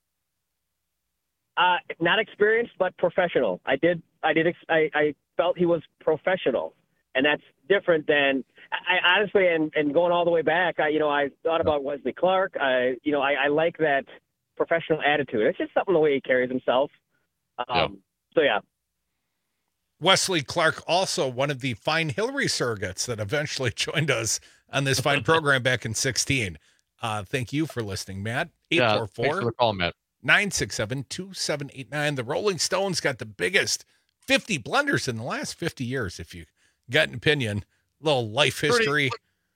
Uh, not experienced, but professional. I did. I did. Ex- I, I felt he was professional, and that's different than. I, I honestly, and, and going all the way back, I you know I thought about Wesley Clark. I you know I, I like that professional attitude. It's just something the way he carries himself. Um, Yeah. So yeah. Wesley Clark, also one of the fine Hillary surrogates that eventually joined us on this fine program back in sixteen. Uh, thank you for listening, Matt. Yeah, eight four thanks for the four, call, Matt. nine six seven, two seven eight nine. The Rolling Stones got the biggest fifty blunders in the last fifty years, if you got an opinion. Little life history.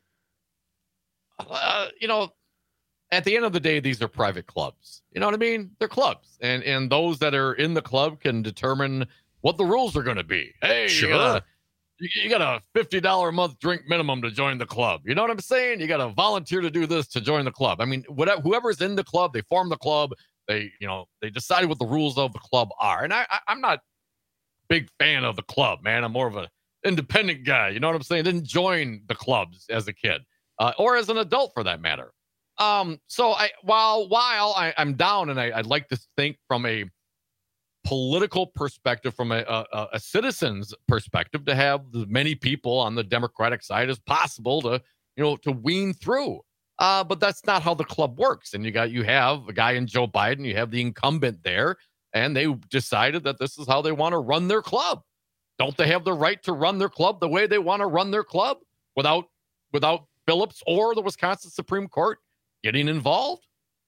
Uh, you know, at the end of the day, these are private clubs. You know what I mean? They're clubs, and and those that are in the club can determine what the rules are going to be. Hey, Sure. you got a, you, you got a fifty dollars a month drink minimum to join the club. You know what I'm saying? You got to volunteer to do this to join the club. I mean, whatever, whoever's in the club, they form the club. They, you know, they decide what the rules of the club are. And I, I I'm not a big fan of the club, man. I'm more of a independent guy. You know what I'm saying? Didn't join the clubs as a kid, uh, or as an adult for that matter. Um, so I, while, while I, I'm down and I, I'd like to think from a political perspective, from a, a, a citizen's perspective, to have as many people on the Democratic side as possible to, you know, to wean through. Uh, but that's not how the club works. And you got, you have a guy in Joe Biden, you have the incumbent there, and they decided that this is how they want to run their club. Don't they have the right to run their club the way they want to run their club without without Phillips or the Wisconsin Supreme Court getting involved?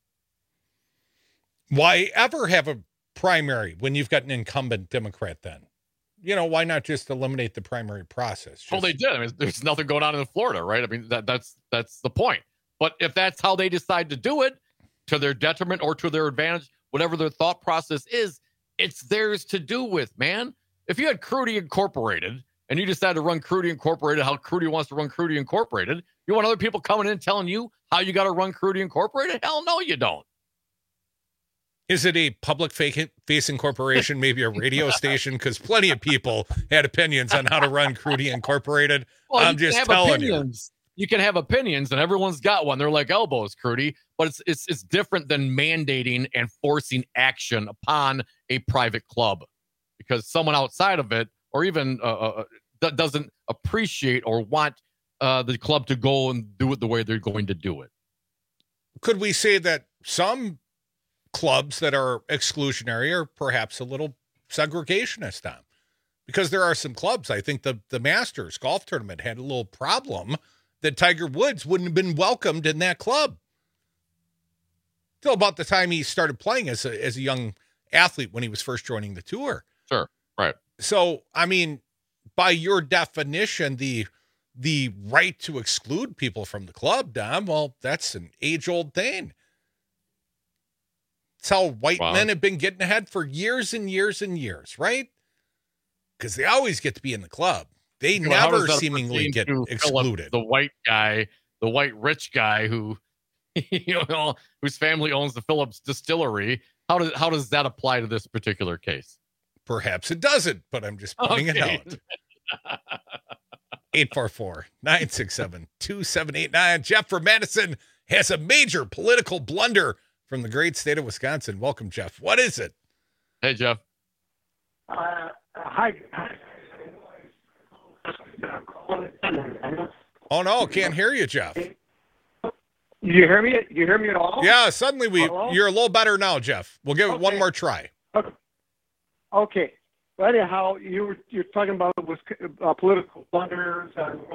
Why ever have a primary when you've got an incumbent Democrat then? You know, why not just eliminate the primary process? Just... Well, they did. I mean, there's nothing going on in Florida, right? I mean, that, that's that's the point. But if that's how they decide to do it, to their detriment or to their advantage, whatever their thought process is, it's theirs to do with, man. If you had Crudy Incorporated and you decide to run Crudy Incorporated how Crudy wants to run Crudy Incorporated, you want other people coming in telling you how you got to run Crudy Incorporated? Hell no, you don't. Is it a public facing corporation, maybe a radio station? Because plenty of people had opinions on how to run Crudy Incorporated. Well, I'm you just can have telling opinions. you. You can have opinions, and everyone's got one. They're like elbows, Crudy. But it's it's it's different than mandating and forcing action upon a private club, because someone outside of it, or even uh, uh, that doesn't appreciate or want uh, the club to go and do it the way they're going to do it. could we say that some clubs that are exclusionary are perhaps a little segregationist, Tom? Because there are some clubs, I think the, the Masters golf tournament had a little problem that Tiger Woods wouldn't have been welcomed in that club. Till about the time he started playing as a, as a young athlete when he was first joining the tour. Sure, right. So, I mean, by your definition, the the right to exclude people from the club, Dom, well, that's an age-old thing. It's how white Wow. men have been getting ahead for years and years and years, right? Because they always get to be in the club. They You know, how never does that seemingly pertain get to Philip, excluded. the white guy, the white rich guy who, you know, whose family owns the Phillips distillery. How does how does that apply to this particular case? Perhaps it doesn't, but I'm just pointing Okay. it out. eight four four, nine six seven, two seven eight nine. Jeff from Madison has a major political blunder from the great state of Wisconsin. Welcome, Jeff. What is it? Hey, Jeff. Uh, hi. Oh, no, can't hear you, Jeff. You hear me? You hear me at all? Yeah, suddenly we Hello? you're a little better now, Jeff. We'll give it one Okay. more try. Okay. Well, anyhow, you were you're talking about was uh, political blunders.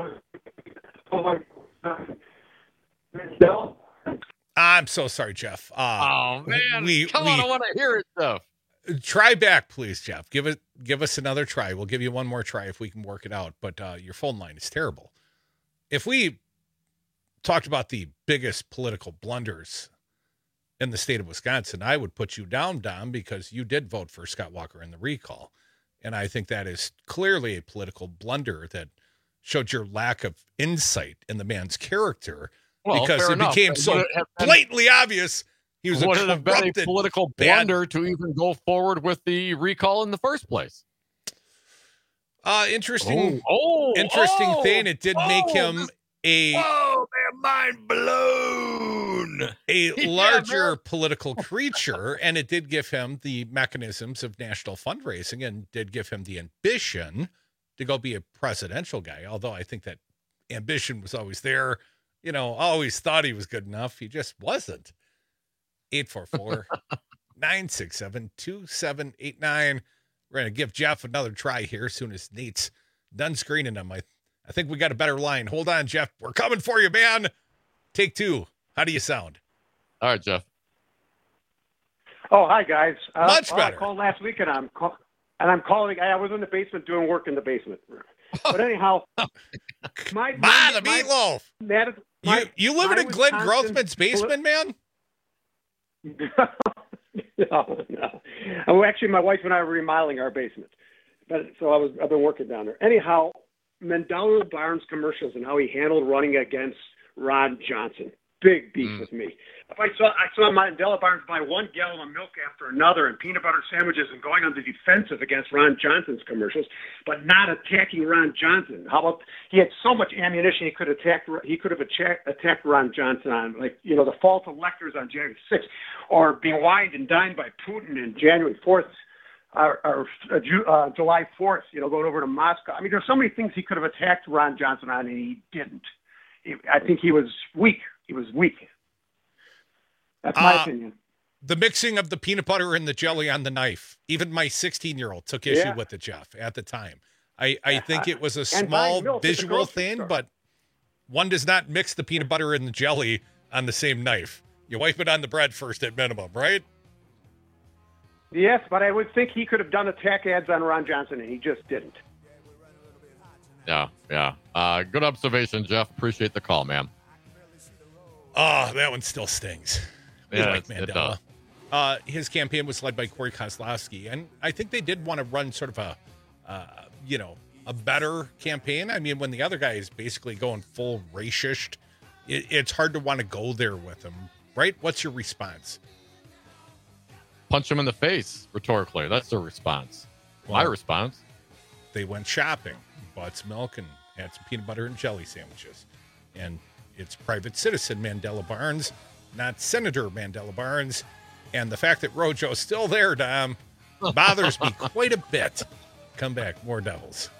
And, Bill? I'm so sorry, Jeff. Uh, Oh man, we, come we, on! I want to hear it, Jeff. Try back, please, Jeff. Give it, give us another try. We'll give you one more try if we can work it out. But uh, your phone line is terrible. If we talked about the biggest political blunders in the state of Wisconsin, I would put you down, Dom, because you did vote for Scott Walker in the recall, and I think that is clearly a political blunder that showed your lack of insight in the man's character. Well, because fair it enough. became Would so it have been- blatantly obvious he was Would a it have been a corrupted, political bad- blunder to even go forward with the recall in the first place? Uh, interesting, Oh, oh, interesting oh, thing. It did make oh, him a Oh, man, mind blown. a Yeah, larger man. political creature, and it did give him the mechanisms of national fundraising, and did give him the ambition to go be a presidential guy. Although I think that ambition was always there. You know, I always thought he was good enough. He just wasn't. eight four four, nine six seven, two seven eight nine. We're going to give Jeff another try here as soon as Nate's done screening him. I, I think we got a better line. Hold on, Jeff. We're coming for you, man. Take two. How do you sound? All right, Jeff. Oh, hi guys. Uh, Much well, better. I called last week, and I'm call- and I'm calling. I was in the basement doing work in the basement. But anyhow, my Ma, the my- meatloaf. That, You, my, you living my in Glenn Wisconsin Grothman's basement, man? no, no. Oh, actually, my wife and I were remodeling our basement, but so I was. I've been working down there. Anyhow, Mandela Barnes commercials and how he handled running against Ron Johnson. Big beef Mm. with me. If I saw I saw Mandela Barnes buy one gallon of milk after another and peanut butter sandwiches and going on the defensive against Ron Johnson's commercials, but not attacking Ron Johnson. How about he had so much ammunition he could attack he could have attacked, attacked Ron Johnson on, like, you know, the false electors on January sixth, or being wined and dined by Putin in January fourth. Or, or uh, Ju- uh, July fourth, you know, going over to Moscow. I mean, there's so many things he could have attacked Ron Johnson on, and he didn't. He, I think he was weak. He was weak. That's my Uh, opinion. The mixing of the peanut butter and the jelly on the knife. Even my sixteen-year-old took issue Yeah. with it, Jeff, at the time. I, I think it was a And small buying milk at the visual grocery thing, store. but one does not mix the peanut butter and the jelly on the same knife. You wipe it on the bread first at minimum, right? Yes, but I would think he could have done attack ads on Ron Johnson, and he just didn't. Yeah, yeah. Uh, good observation, Jeff. Appreciate the call, man. Oh, that one still stings. We Yeah, like it- it Mandela. does. Uh, his campaign was led by Corey Kozlowski, and I think they did want to run sort of a, uh, you know, a better campaign. I mean, when the other guy is basically going full racist, it, it's hard to want to go there with him, right? What's your response? Punch him in the face, rhetorically. That's their response. My Well- response. They went shopping, bought some milk, and had some peanut butter and jelly sandwiches. And it's Private Citizen Mandela Barnes, not Senator Mandela Barnes. And the fact that Rojo's still there, Dom, bothers me quite a bit. Come back, more Devils.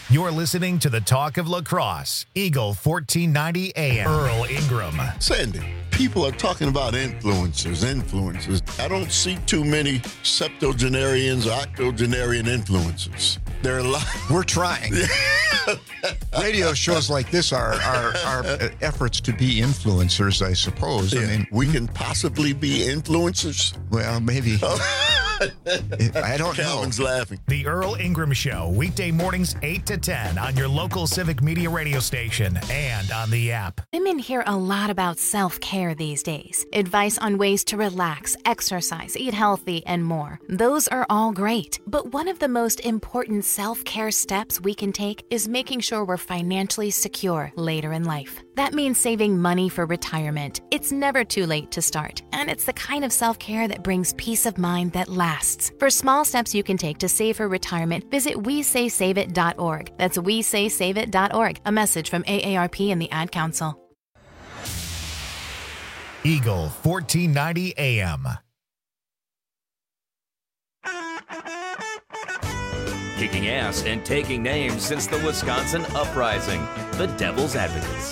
You're listening to the Talk of Lacrosse, Eagle fourteen ninety A M. Earl Ingram. Sandy, people are talking about influencers, influencers. I don't see too many septuagenarians or octogenarian influencers. There are a lot. We're trying. Radio shows like this are, are, are efforts to be influencers, I suppose. Yeah. I mean, we can possibly be influencers. Well, maybe. I don't know. Calvin's laughing. The Earl Ingram Show, weekday mornings eight to ten on your local Civic Media radio station and on the app. Women hear a lot about self-care these days. Advice on ways to relax, exercise, eat healthy, and more. Those are all great. But one of the most important self-care steps we can take is making sure we're financially secure later in life. That means saving money for retirement. It's never too late to start, and it's the kind of self-care that brings peace of mind that lasts. For small steps you can take to save for retirement, visit we say save it dot org. That's we say save it dot org. A message from A A R P and the Ad Council. Eagle fourteen ninety A M. Kicking ass and taking names since the Wisconsin Uprising. The Devil's Advocates.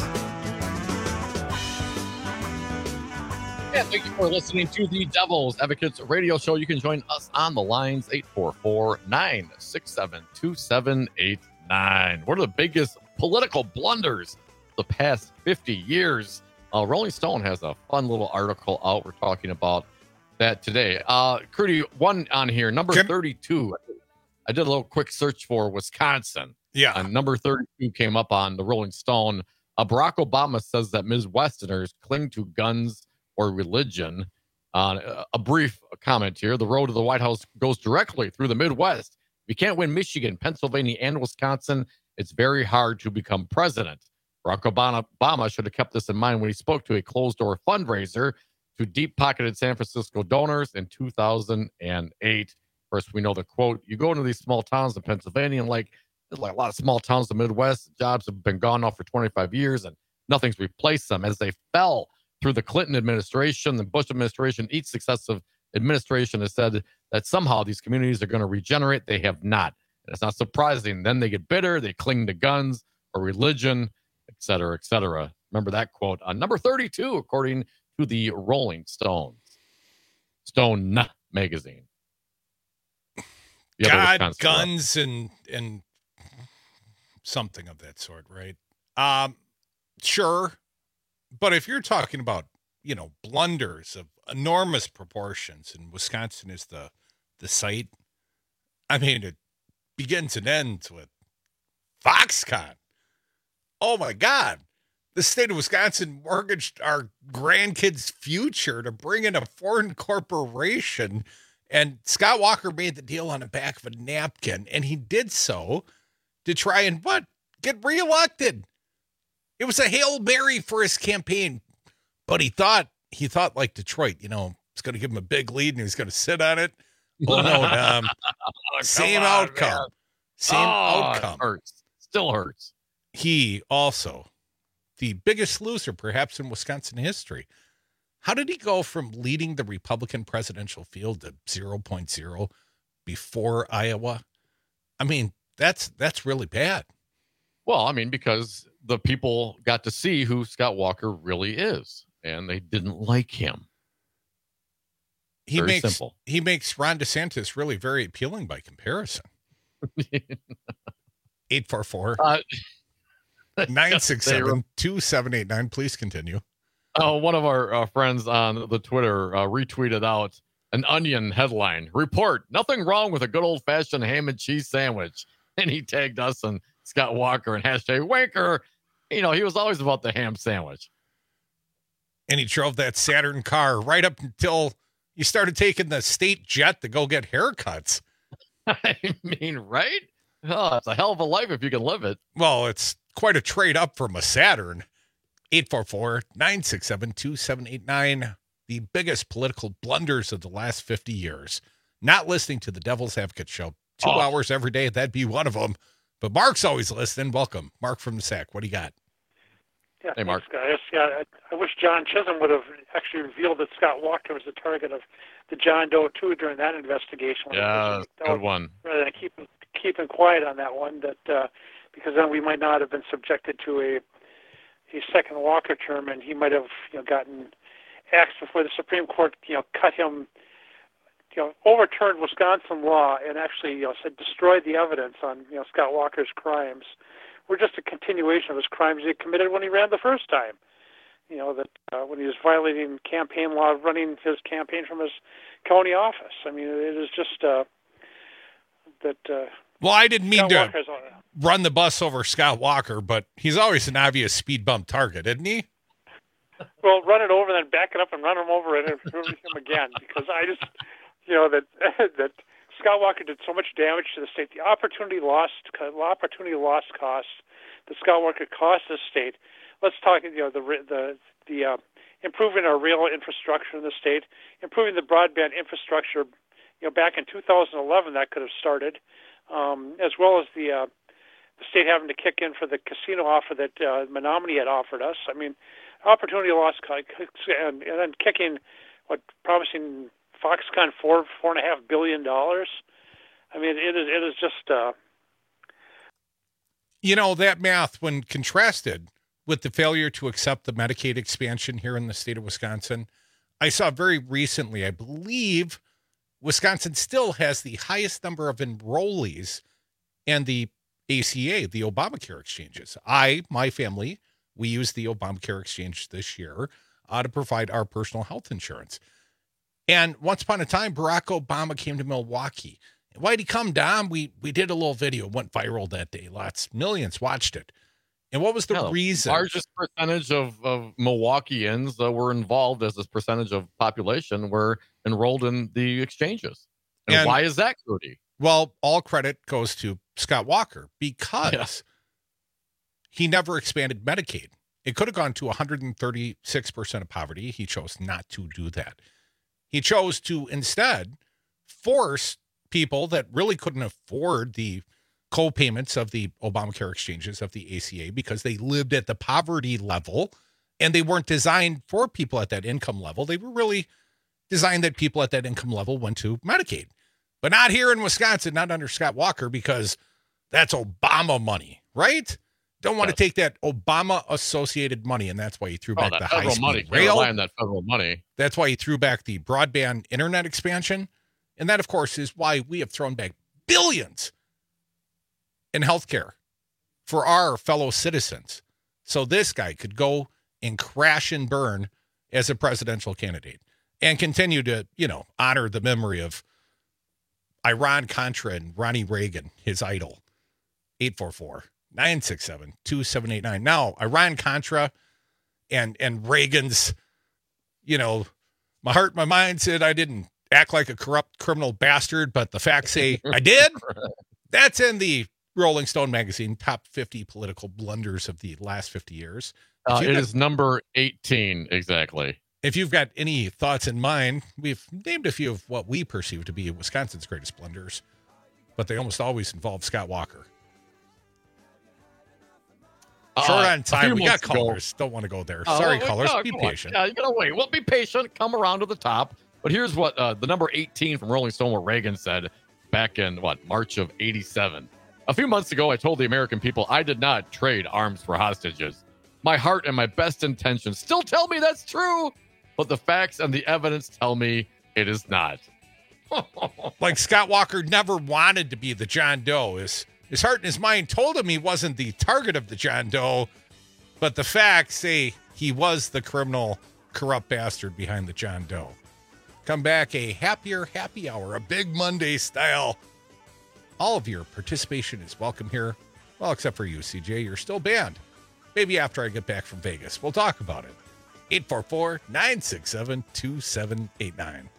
Yeah, thank you for listening to the Devil's Advocates radio show. You can join us on the lines eight four four, nine six seven, two seven eight nine. One of the biggest political blunders the past fifty years. Uh, Rolling Stone has a fun little article out. We're talking about that today. Uh, Crudy, one on here, number Jim? thirty-two. I did a little quick search for Wisconsin. Yeah. And number thirty-two came up on the Rolling Stone. Uh, Barack Obama says that Midwesterners cling to guns or religion. Uh, a brief comment here. The road to the White House goes directly through the Midwest. If you can't win Michigan, Pennsylvania, and Wisconsin, it's very hard to become president. Barack Obama, Obama should have kept this in mind when he spoke to a closed-door fundraiser to deep-pocketed San Francisco donors in two thousand eight. First, we know the quote, you go into these small towns in Pennsylvania, and like, there's like a lot of small towns in the Midwest, jobs have been gone now for twenty-five years, and nothing's replaced them as they fell through the Clinton administration, the Bush administration. Each successive administration has said that somehow these communities are going to regenerate. They have not. And it's not surprising. Then they get bitter, they cling to guns or religion, et cetera, et cetera. Remember that quote on number thirty-two, according to the Rolling Stones. Stone magazine. God, guns, and and something of that sort, right? Um, sure. But if you're talking about, you know, blunders of enormous proportions, and Wisconsin is the the site, I mean, it begins and ends with Foxconn. Oh, my God. The state of Wisconsin mortgaged our grandkids' future to bring in a foreign corporation, and Scott Walker made the deal on the back of a napkin, and he did so to try and, what, get reelected. It was a Hail Mary for his campaign, but he thought, he thought like Detroit, you know, it's going to give him a big lead and he's going to sit on it. Oh, no, um, oh, same on, outcome. Man. Same oh, outcome. Hurts. Still hurts. He also, the biggest loser perhaps in Wisconsin history. How did he go from leading the Republican presidential field to zero point zero before Iowa? I mean, that's that's really bad. Well, I mean, because the people got to see who Scott Walker really is, and they didn't like him. He very makes simple. He makes Ron DeSantis really very appealing by comparison. eight four four, nine six seven, two seven eight nine. Please continue. Oh, one of our uh, friends on the Twitter uh, retweeted out an Onion headline. Report, nothing wrong with a good old-fashioned ham and cheese sandwich. And he tagged us and Scott Walker and hashtag Wanker. You know, he was always about the ham sandwich. And he drove that Saturn car right up until you started taking the state jet to go get haircuts. I mean, right? Oh, it's a hell of a life if you can live it. Well, it's quite a trade up from a Saturn. eight four four, nine six seven, two seven eight nine. The biggest political blunders of the last fifty years. Not listening to the Devil's Advocate show. Two oh. hours every day, that'd be one of them. But Mark's always listening. Welcome. Mark from the Sack. What do you got? Yeah, hey, Mark. Thanks, guys. Yeah, I, I wish John Chisholm would have actually revealed that Scott Walker was the target of the John Doe two during that investigation. Yeah, good one. Rather than keeping keeping quiet on that one, that uh, because then we might not have been subjected to a a second Walker term, and he might have you know gotten axed before the Supreme Court you know cut him, you know overturned Wisconsin law and actually you know said destroyed the evidence on you know Scott Walker's crimes. We're just a continuation of his crimes he committed when he ran the first time. You know, that uh, when he was violating campaign law, running his campaign from his county office. I mean, it is just uh, that. Uh, well, I didn't mean Scott to run the bus over Scott Walker, but he's always an obvious speed bump target, isn't he? Well, run it over, then back it up and run him over and run him again, because I just, you know, that that Scott Walker did so much damage to the state. The opportunity lost, opportunity lost costs that Scott Walker cost the state. Let's talk, you know, the the the uh, improving our rail infrastructure in the state, improving the broadband infrastructure. You know, back in two thousand eleven, that could have started, um, as well as the uh, the state having to kick in for the casino offer that uh, Menominee had offered us. I mean, opportunity lost, and, and then kicking what promising Foxconn four four and a half billion dollars. I mean, it is it is just. Uh, you know, that math, when contrasted with the failure to accept the Medicaid expansion here in the state of Wisconsin, I saw very recently, I believe Wisconsin still has the highest number of enrollees in the A C A, the Obamacare exchanges. I, my family, we used the Obamacare exchange this year uh, to provide our personal health insurance. And once upon a time, Barack Obama came to Milwaukee. Why'd he come down? We we did a little video, went viral that day. Lots, millions watched it. And what was the yeah, reason? The largest percentage of, of Milwaukeeans that were involved as this percentage of population were enrolled in the exchanges. And, and why is that, Cody? Well, all credit goes to Scott Walker because yeah. he never expanded Medicaid. It could have gone to one hundred thirty-six percent of poverty. He chose not to do that. He chose to instead force people that really couldn't afford the co-payments of the Obamacare exchanges of the A C A because they lived at the poverty level and they weren't designed for people at that income level. They were really designed that people at that income level went to Medicaid, but not here in Wisconsin, not under Scott Walker, because that's Obama money, right? Don't want yes. to take that Obama associated money. And that's why he threw oh, back the high speed money. rail. On that federal money. That's why he threw back the broadband internet expansion. And that, of course, is why we have thrown back billions in healthcare for our fellow citizens. So this guy could go and crash and burn as a presidential candidate and continue to, you know, honor the memory of Iran-Contra and Ronnie Reagan, his idol. eight four four, nine six seven, two seven eight nine. Now, Iran-Contra and, and Reagan's, you know, my heart, my mind said I didn't act like a corrupt criminal bastard, but the facts say I did. That's in the Rolling Stone magazine, top fifty political blunders of the last fifty years. Uh, it got, is number eighteen, exactly. If you've got any thoughts in mind, we've named a few of what we perceive to be Wisconsin's greatest blunders, but they almost always involve Scott Walker. Short uh, on time. We got callers. Ago, Don't want to go there. Uh, Sorry, well, callers. No, be patient. Yeah, you gotta wait. Well, be patient. Come around to the top. But here's what uh, the number eighteen from Rolling Stone, what Reagan said back in, what, March of eighty-seven. A few months ago, I told the American people I did not trade arms for hostages. My heart and my best intentions still tell me that's true, but the facts and the evidence tell me it is not. Like Scott Walker never wanted to be the John Doe. His, his heart and his mind told him he wasn't the target of the John Doe, but the facts say he was the criminal, corrupt bastard behind the John Doe. Come back, a happier happy hour, a big Monday style. All of your participation is welcome here. Well, except for you, C J. You're still banned. Maybe after I get back from Vegas. We'll talk about it. eight four four, nine six seven, two seven eight nine.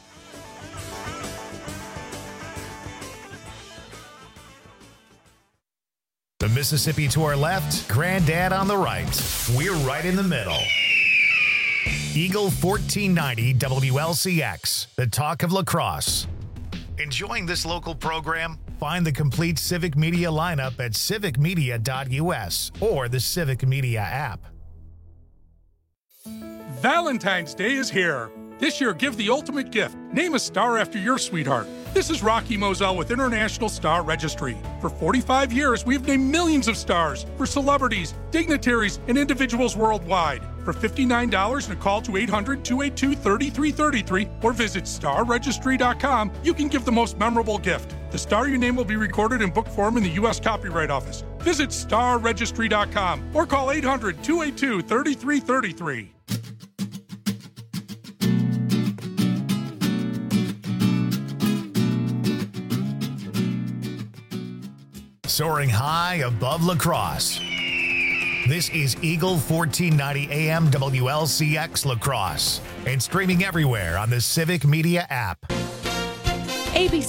The Mississippi to our left, Granddad on the right. We're right in the middle. Eagle fourteen ninety W L C X, the talk of La Crosse. Enjoying this local program? Find the complete Civic Media lineup at civic media dot U S or the Civic Media app. Valentine's Day is here. This year, give the ultimate gift. Name a star after your sweetheart. This is Rocky Moselle with International Star Registry. For forty-five years, we've named millions of stars for celebrities, dignitaries, and individuals worldwide. For fifty-nine dollars and a call to eight hundred, two eight two, three three three three or visit star registry dot com, you can give the most memorable gift. The star your name will be recorded in book form in the U S Copyright Office. Visit star registry dot com or call eight hundred, two eight two, three three three three. Soaring high above La Crosse. This is Eagle fourteen ninety A M W L C X La Crosse and streaming everywhere on the Civic Media app. A B C